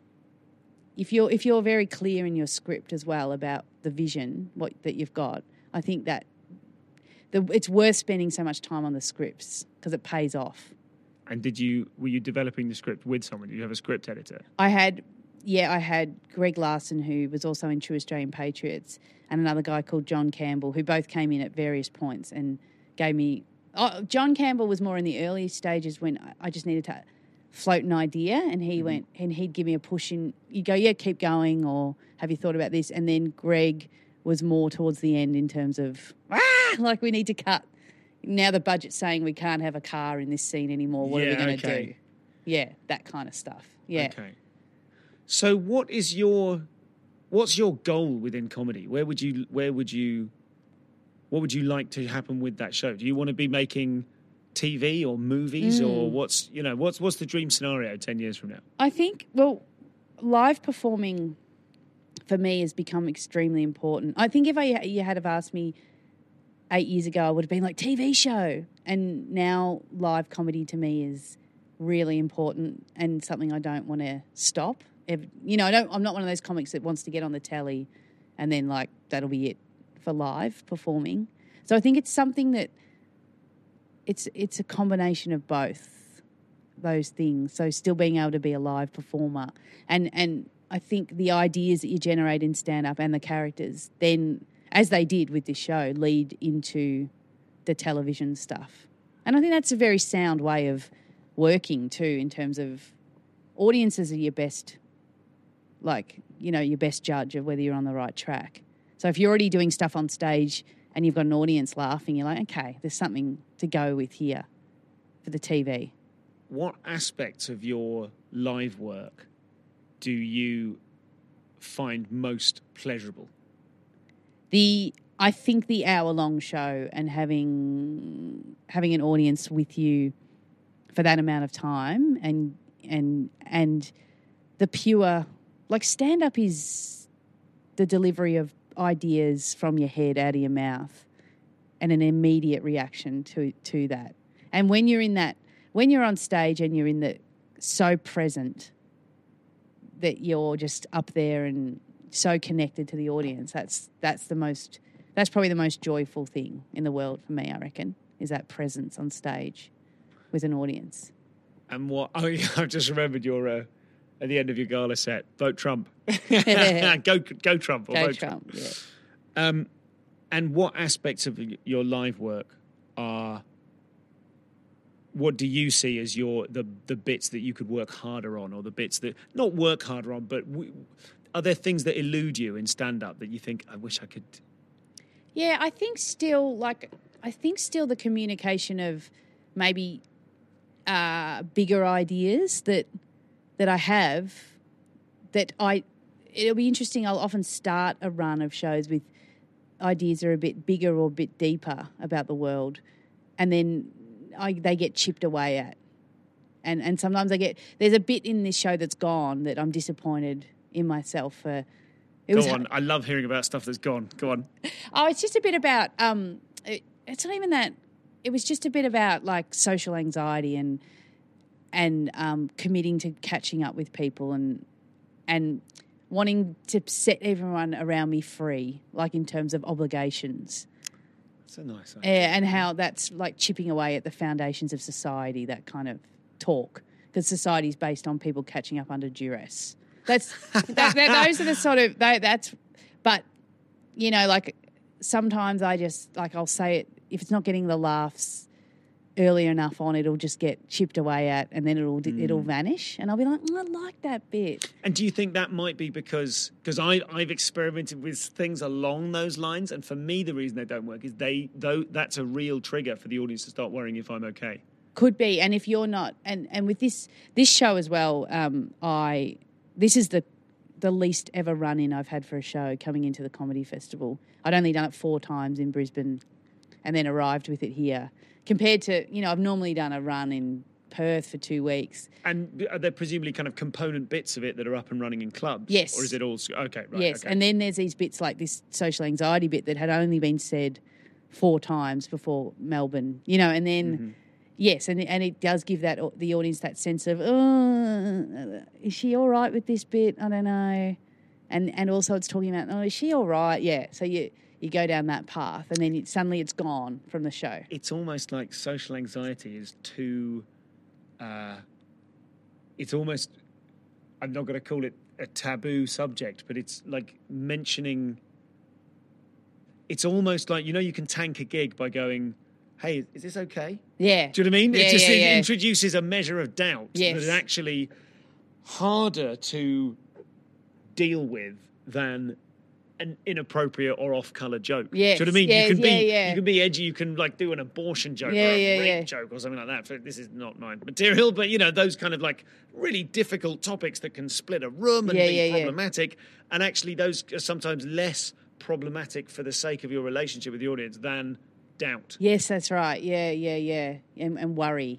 If you're very clear in your script as well about the vision that you've got, I think that it's worth spending so much time on the scripts because it pays off. And were you developing the script with someone? Did you have a script editor? I had Greg Larson, who was also in True Australian Patriots, and another guy called John Campbell, who both came in at various points and gave me. John Campbell was more in the early stages when I just needed to float an idea, and he went and he'd give me a push and you go, yeah, keep going, or have you thought about this? And then Greg was more towards the end in terms of like we need to cut. Now the budget's saying we can't have a car in this scene anymore. What are we going to do? Yeah, that kind of stuff. Yeah. Okay. So what's your goal within comedy? What would you like to happen with that show? Do you want to be making TV or movies, or what's the dream scenario 10 years from now? I think, live performing for me has become extremely important. I think if you had have asked me 8 years ago, I would have been like TV show. And now live comedy to me is really important and something I don't want to stop. I'm not one of those comics that wants to get on the telly and then like that'll be it for live performing. So I think it's something that it's a combination of both those things. So still being able to be a live performer and I think the ideas that you generate in stand-up and the characters then, as they did with this show, lead into the television stuff. And I think that's a very sound way of working too, in terms of audiences are your best, your best judge of whether you're on the right track. So So if you're already doing stuff on stage and you've got an audience laughing, you're like, okay, there's something to go with here for the TV. What aspects of your live work do you find most pleasurable? I think the hour-long show and having an audience with you for that amount of time and the pure, like, stand-up is the delivery of ideas from your head out of your mouth and an immediate reaction to that. And when you're on stage and you're so present that you're just up there and so connected to the audience, that's probably the most joyful thing in the world for me, I reckon, is that presence on stage with an audience. And I've just remembered your at the end of your gala set, vote Trump. go Trump. Or Go vote Trump, yeah. And what aspects of your live work what do you see as the bits that you could work harder on, or the bits that, not work harder on, but are there things that elude you in stand-up that you think, I wish I could? Yeah, I think still the communication of maybe bigger ideas that I have, it'll be interesting. I'll often start a run of shows with ideas that are a bit bigger or a bit deeper about the world, and then they get chipped away at. And sometimes there's a bit in this show that's gone that I'm disappointed in myself for. Go on. I love hearing about stuff that's gone. Go on. Oh, it's just a bit about, it's not even that. It was just a bit about, like, social anxiety and committing to catching up with people and wanting to set everyone around me free, like in terms of obligations. That's a nice idea. And how that's like chipping away at the foundations of society, that kind of talk, because society is based on people catching up under duress. Those are the sort of but you know, like, sometimes I just, like, I'll say it, if it's not getting the laughs early enough on, it'll just get chipped away at, and then it'll vanish, and I'll be like, I like that bit. And do you think that might be because I've experimented with things along those lines, and for me the reason they don't work is that's a real trigger for the audience to start worrying if I'm okay. Could be, and if you're not, and with this show as well, this is the least ever run-in I've had for a show coming into the comedy festival. I'd only done it 4 times in Brisbane and then arrived with it here, compared to, you know, I've normally done a run in Perth for 2 weeks. And are there presumably kind of component bits of it that are up and running in clubs? Yes. Or is it all... Okay, right. Yes, okay. And then there's these bits like this social anxiety bit that had only been said 4 times before Melbourne, you know, and then... Mm-hmm. Yes, and it does give the audience that sense of, is she all right with this bit? I don't know. And also it's talking about, is she all right? Yeah, so you go down that path, and then suddenly it's gone from the show. It's almost like social anxiety is too... it's almost... I'm not going to call it a taboo subject, but it's like mentioning... It's almost like, you know, you can tank a gig by going... Hey, is this okay? Yeah. Do you know what I mean? Yeah, it introduces a measure of doubt yes. that is actually harder to deal with than an inappropriate or off-colour joke. Yes. Do you know what I mean? Yes, you can be edgy, you can like do an abortion joke or a rape joke or something like that. This is not my material, but you know, those kind of like really difficult topics that can split a room and be problematic. And actually those are sometimes less problematic for the sake of your relationship with the audience than doubt. Yes, that's right. Yeah. And worry.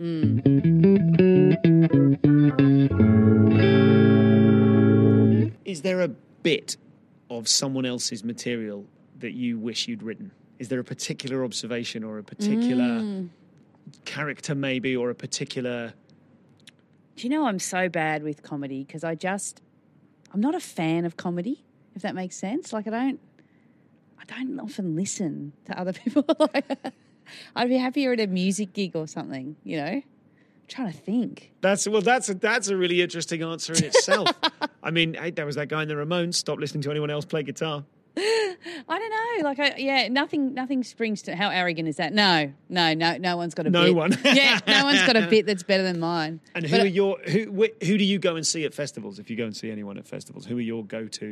Is there a bit of someone else's material that you wish you'd written? Is there a particular observation or a particular character maybe, or a particular... Do you know, I'm so bad with comedy because I'm not a fan of comedy, if that makes sense. Like, I don't often listen to other people. I'd be happier at a music gig or something, you know. I'm trying to think. That's a really interesting answer in itself. I mean, hey, there was that guy in the Ramones. Stop listening to anyone else play guitar. I don't know. Nothing springs to... How arrogant is that? No one's got a bit. No one. Yeah, no one's got a bit that's better than mine. And who do you go and see at festivals? If you go and see anyone at festivals, who are your go-to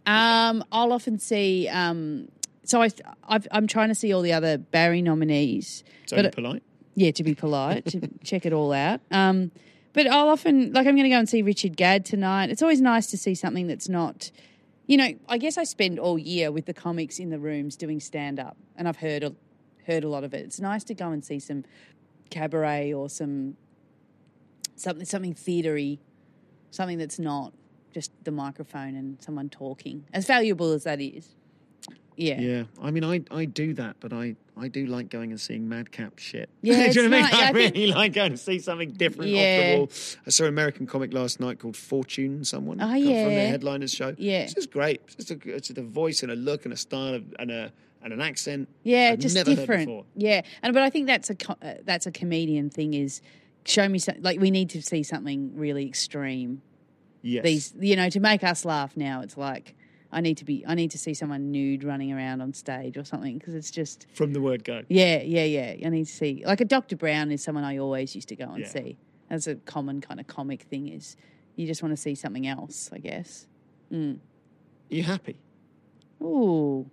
I'll often see. So I'm trying to see all the other Barry nominees. So you're polite? Yeah, to be polite, to check it all out. But I'll often, I'm going to go and see Richard Gadd tonight. It's always nice to see something that's not, I guess I spend all year with the comics in the rooms doing stand-up, and I've heard a lot of it. It's nice to go and see some cabaret or something theatre-y, something that's not just the microphone and someone talking, as valuable as that is. Yeah. Yeah. I mean, I do that, but I do like going and seeing madcap shit. Yeah, do you know what I mean? yeah, I really like going to see something different off the wall. I saw an American comic last night called Fortune Someone from their headliners show. Yeah. It's just great. It's just a voice and a look and a style and an accent. Yeah, I've just never different. heard before. Yeah, but I think that's a comedian thing, is show me we need to see something really extreme. Yes. To make us laugh now, it's like I need to see someone nude running around on stage or something, because it's just from the word go. Yeah. I need to see, like, a Dr. Brown is someone I always used to go and see. That's a common kind of comic thing, is you just want to see something else, I guess. Are you happy? Ooh.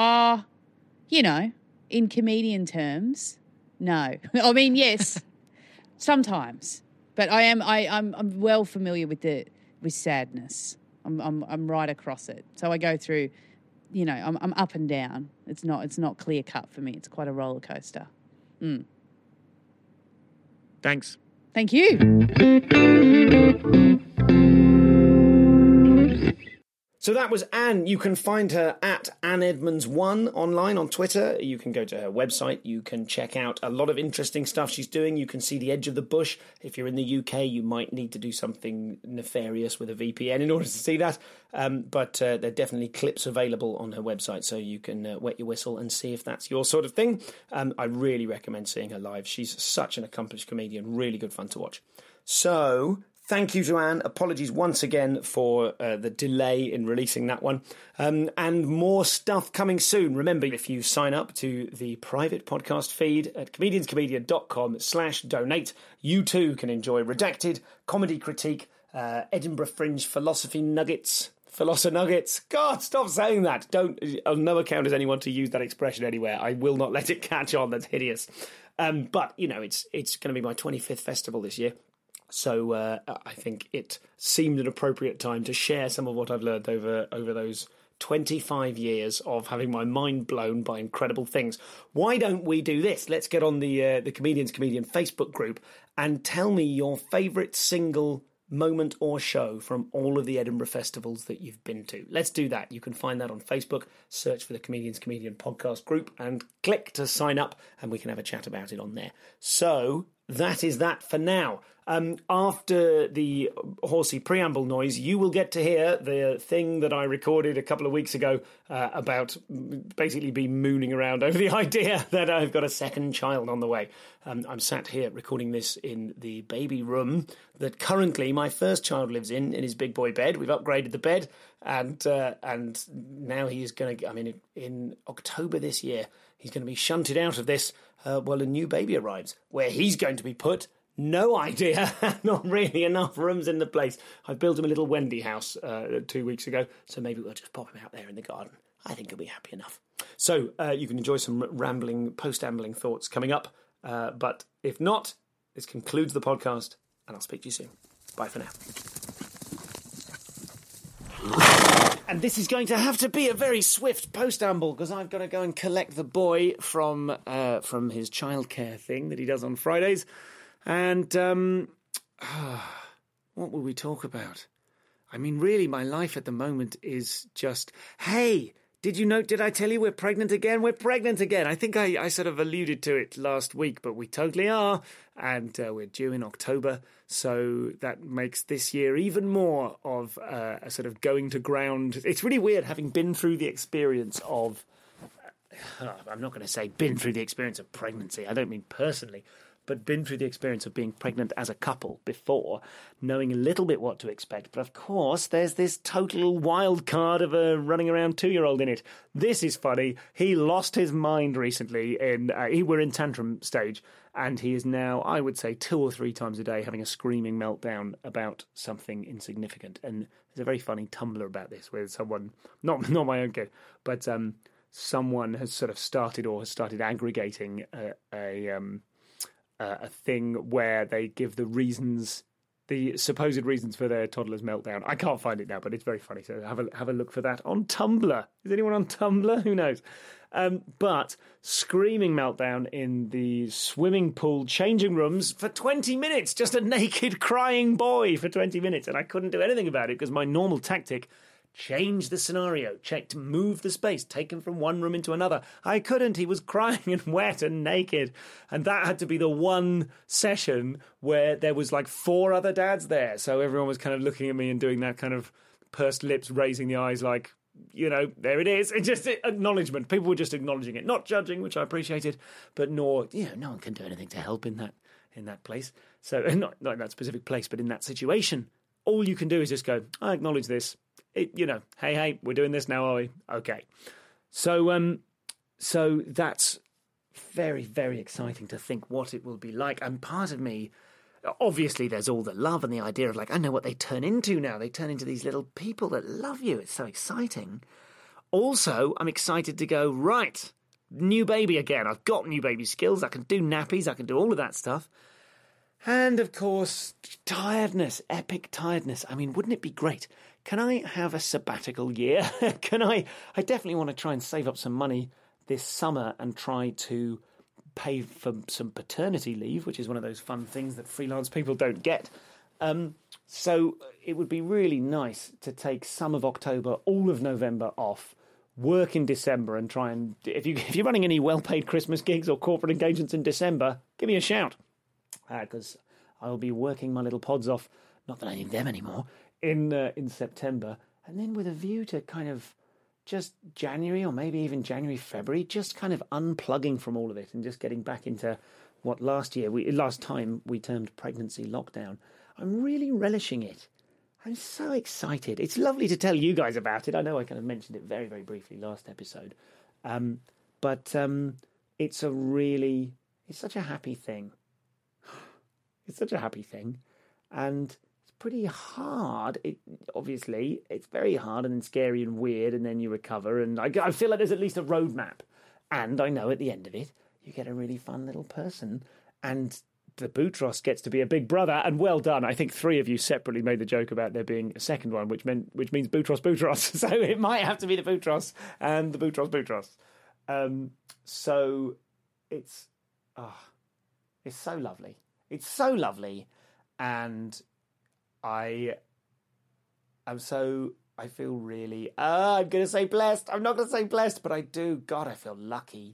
In comedian terms, no. I mean, yes, sometimes, but I'm well familiar with sadness. I'm right across it. So I go through, I'm up and down. It's not clear cut for me. It's quite a roller coaster. Thanks. Thank you. So that was Anne. You can find her at Anne Edmonds1 online on Twitter. You can go to her website. You can check out a lot of interesting stuff she's doing. You can see the edge of the bush. If you're in the UK, you might need to do something nefarious with a VPN in order to see that. But there are definitely clips available on her website, so you can wet your whistle and see if that's your sort of thing. I really recommend seeing her live. She's such an accomplished comedian. Really good fun to watch. So thank you to Anne. Apologies once again for the delay in releasing that one. And more stuff coming soon. Remember, if you sign up to the private podcast feed at comedianscomedian.com/donate, you too can enjoy Redacted, Comedy Critique, Edinburgh Fringe Philosophy Nuggets. Philosophy-nuggets. God, stop saying that. Don't, on no account is anyone to use that expression anywhere. I will not let it catch on. That's hideous. But, it's going to be my 25th festival this year. So I think it seemed an appropriate time to share some of what I've learned over those 25 years of having my mind blown by incredible things. Why don't we do this? Let's get on the Comedians Comedian Facebook group and tell me your favourite single moment or show from all of the Edinburgh festivals that you've been to. Let's do that. You can find that on Facebook. Search for the Comedians Comedian podcast group and click to sign up, and we can have a chat about it on there. So that is that for now. After the horsey preamble noise, you will get to hear the thing that I recorded a couple of weeks ago about basically be mooning around over the idea that I've got a second child on the way. I'm sat here recording this in the baby room that currently my first child lives in his big boy bed. We've upgraded the bed, and now he's going to, in October this year, he's going to be shunted out of this while a new baby arrives. Where he's going to be put, no idea. Not really enough rooms in the place. I built him a little Wendy house 2 weeks ago, so maybe we'll just pop him out there in the garden. I think he'll be happy enough. So you can enjoy some post-ambling thoughts coming up. But if not, this concludes the podcast, and I'll speak to you soon. Bye for now. And this is going to have to be a very swift post-amble, because I've got to go and collect the boy from his childcare thing that he does on Fridays. And what will we talk about? Really, my life at the moment is just, hey, did I tell you we're pregnant again? We're pregnant again. I think I sort of alluded to it last week, but we totally are. And we're due in October. So that makes this year even more of a sort of going to ground. It's really weird having been through the experience of, I'm not going to say been through the experience of pregnancy. I don't mean personally. but been through the experience of being pregnant as a couple before, knowing a little bit what to expect. But of course, there's this total wild card of a running around 2-year-old in it. This is funny. He lost his mind recently. We're in tantrum stage, and he is now, I would say, 2 or 3 times a day having a screaming meltdown about something insignificant. And there's a very funny Tumblr about this, where someone, not my own kid, but someone has sort of started aggregating a thing where they give the supposed reasons for their toddler's meltdown. I can't find it now, but it's very funny. So have a look for that on Tumblr. Is anyone on Tumblr? Who knows? But screaming meltdown in the swimming pool changing rooms for 20 minutes. Just a naked crying boy for 20 minutes. And I couldn't do anything about it because my normal tactic, change the scenario, move the space, take him from one room into another. I couldn't. He was crying and wet and naked. And that had to be the one session where there was like 4 other dads there. So everyone was kind of looking at me and doing that kind of pursed lips, raising the eyes like, there it is. It's just acknowledgement. People were just acknowledging it, not judging, which I appreciated, but no one can do anything to help in that place. So not in that specific place, but in that situation, all you can do is just go, I acknowledge this. Hey, we're doing this now, are we? Okay. So that's very, very exciting to think what it will be like. And part of me, obviously there's all the love and the idea of like, I know what they turn into now. They turn into these little people that love you. It's so exciting. Also, I'm excited to go, right, new baby again. I've got new baby skills. I can do nappies. I can do all of that stuff. And, of course, tiredness, epic tiredness. I mean, wouldn't it be great? Can I have a sabbatical year? I definitely want to try and save up some money this summer and try to pay for some paternity leave, which is one of those fun things that freelance people don't get. So it would be really nice to take some of October, all of November off, work in December and try and... If you're running any well-paid Christmas gigs or corporate engagements in December, give me a shout. Because I'll be working my little pods off, not that I need them anymore, in September, and then with a view to kind of just January or maybe even January, February, just kind of unplugging from all of it and just getting back into what last time we termed pregnancy lockdown. I'm really relishing it. I'm so excited. It's lovely to tell you guys about it. I know I kind of mentioned it very, very briefly last episode, but it's such a happy thing. It's such a happy thing, and it's pretty hard. Obviously, it's very hard and then scary and weird, and then you recover, and I feel like there's at least a roadmap, and I know at the end of it, you get a really fun little person, and the Boutros gets to be a big brother, and well done. I think 3 of you separately made the joke about there being a second one, which means Boutros. So it might have to be the Boutros and the Boutros. So it's so lovely. It's so lovely, and I feel really, I'm going to say blessed. I'm not going to say blessed, but I do. God, I feel lucky.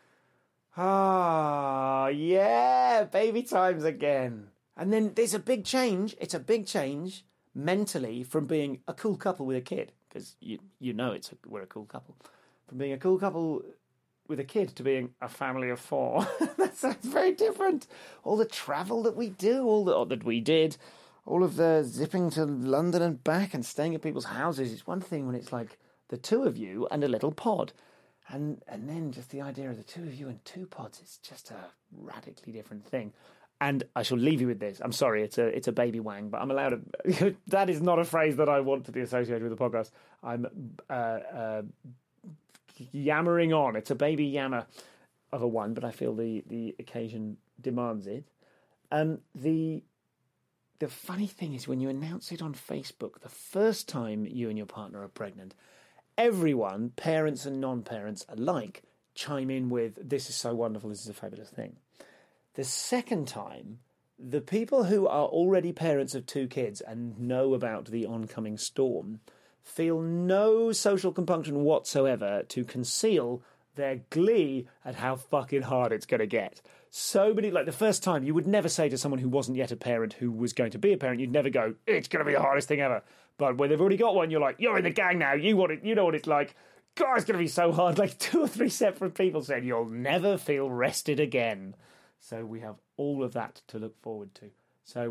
Yeah, baby times again. And then there's a big change. It's a big change mentally from being a cool couple with a kid, because we're a cool couple. From being a cool couple with a kid to being a family of 4. That sounds very different. All the travel that we do, that we did, all of the zipping to London and back and staying at people's houses. It's one thing when it's like the 2 of you and a little pod. And then just the idea of the 2 of you and 2 pods, it's just a radically different thing. And I shall leave you with this. I'm sorry, it's a baby wang, but I'm allowed to... That is not a phrase that I want to be associated with the podcast. I'm... yammering on. It's a baby yammer of a one, but I feel the occasion demands it. The funny thing is when you announce it on Facebook, the first time you and your partner are pregnant, everyone, parents and non-parents alike, chime in with, this is so wonderful, this is a fabulous thing. The second time, the people who are already parents of 2 kids and know about the oncoming storm feel no social compunction whatsoever to conceal their glee at how fucking hard it's going to get. So many, like the first time, you would never say to someone who wasn't yet a parent who was going to be a parent, you'd never go, it's going to be the hardest thing ever. But when they've already got one, you're like, you're in the gang now, you know what it's like. God, it's going to be so hard. Like 2 or 3 separate people said, you'll never feel rested again. So we have all of that to look forward to. So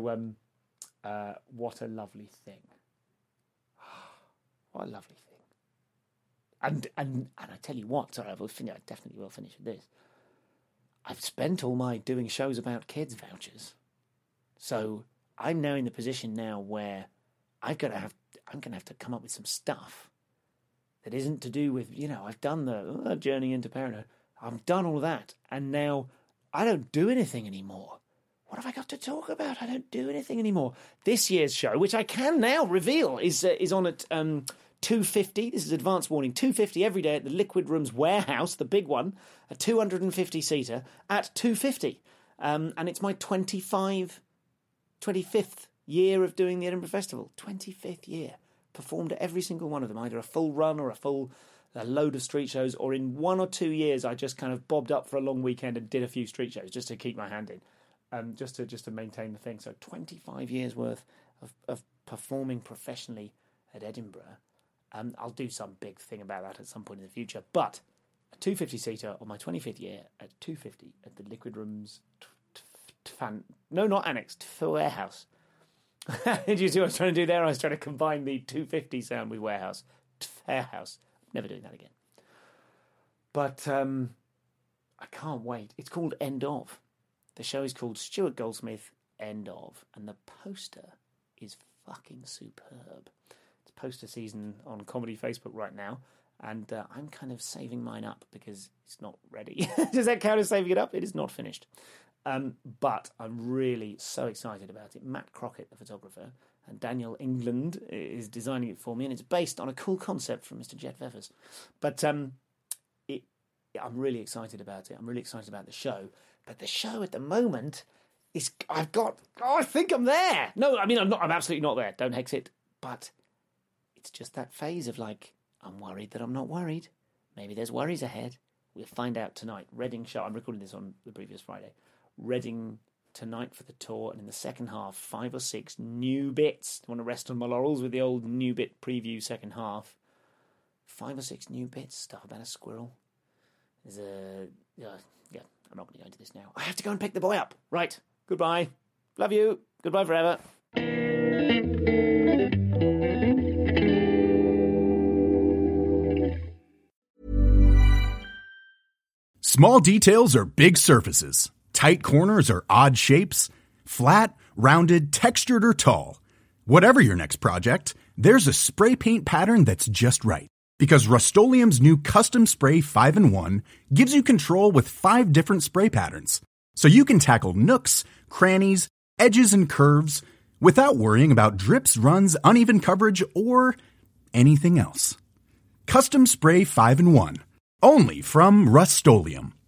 what a lovely thing. What a lovely thing. And I tell you what, sorry, I definitely will finish with this. I've spent all my doing shows about kids vouchers. So I'm now in the position now where I'm going to have to come up with some stuff that isn't to do with, I've done the journey into parenthood. I've done all that. And now I don't do anything anymore. What have I got to talk about? I don't do anything anymore. This year's show, which I can now reveal, is on at 2:50. This is advance warning. 2:50 every day at the Liquid Rooms warehouse, the big one, a 250-seater at 2:50. And it's my 25th year of doing the Edinburgh Festival. 25th year. Performed at every single one of them, either a full run or a load of street shows, or in 1 or 2 years I just kind of bobbed up for a long weekend and did a few street shows just to keep my hand in, just to maintain the thing. So 25 years worth of performing professionally at Edinburgh. I'll do some big thing about that at some point in the future. But a 250-seater on my 25th year at 2:50 at the Liquid Rooms, no, not Annex, warehouse. Did you see what I was trying to do there? I was trying to combine the 250 sound with warehouse. Warehouse. Never doing that again. But I can't wait. It's called End Of. The show is called Stuart Goldsmith, End Of. And the poster is fucking superb. It's poster season on Comedy Facebook right now. And I'm kind of saving mine up because it's not ready. Does that count as saving it up? It is not finished. But I'm really so excited about it. Matt Crockett, the photographer, and Daniel England is designing it for me, and it's based on a cool concept from Mr. Jet Vevers. But I'm really excited about it. I'm really excited about the show. But the show at the moment is, I think I'm there. No, I mean, I'm absolutely not there. Don't hex it. But it's just that phase of I'm worried that I'm not worried. Maybe there's worries ahead. We'll find out tonight. Reading show. I'm recording this on the previous Friday. Reading tonight for the tour, and in the second half, 5 or 6 new bits. I want to rest on my laurels with the old new bit preview second half. 5 or 6 new bits, stuff about a squirrel. There's I'm not going to go into this now. I have to go and pick the boy up. Right, goodbye. Love you. Goodbye forever. Small details are big surfaces. Tight corners or odd shapes. Flat, rounded, textured, or tall. Whatever your next project, there's a spray paint pattern that's just right. Because Rust-Oleum's new Custom Spray 5-in-1 gives you control with 5 different spray patterns. So you can tackle nooks, crannies, edges, and curves without worrying about drips, runs, uneven coverage, or anything else. Custom Spray 5-in-1. Only from Rust-Oleum.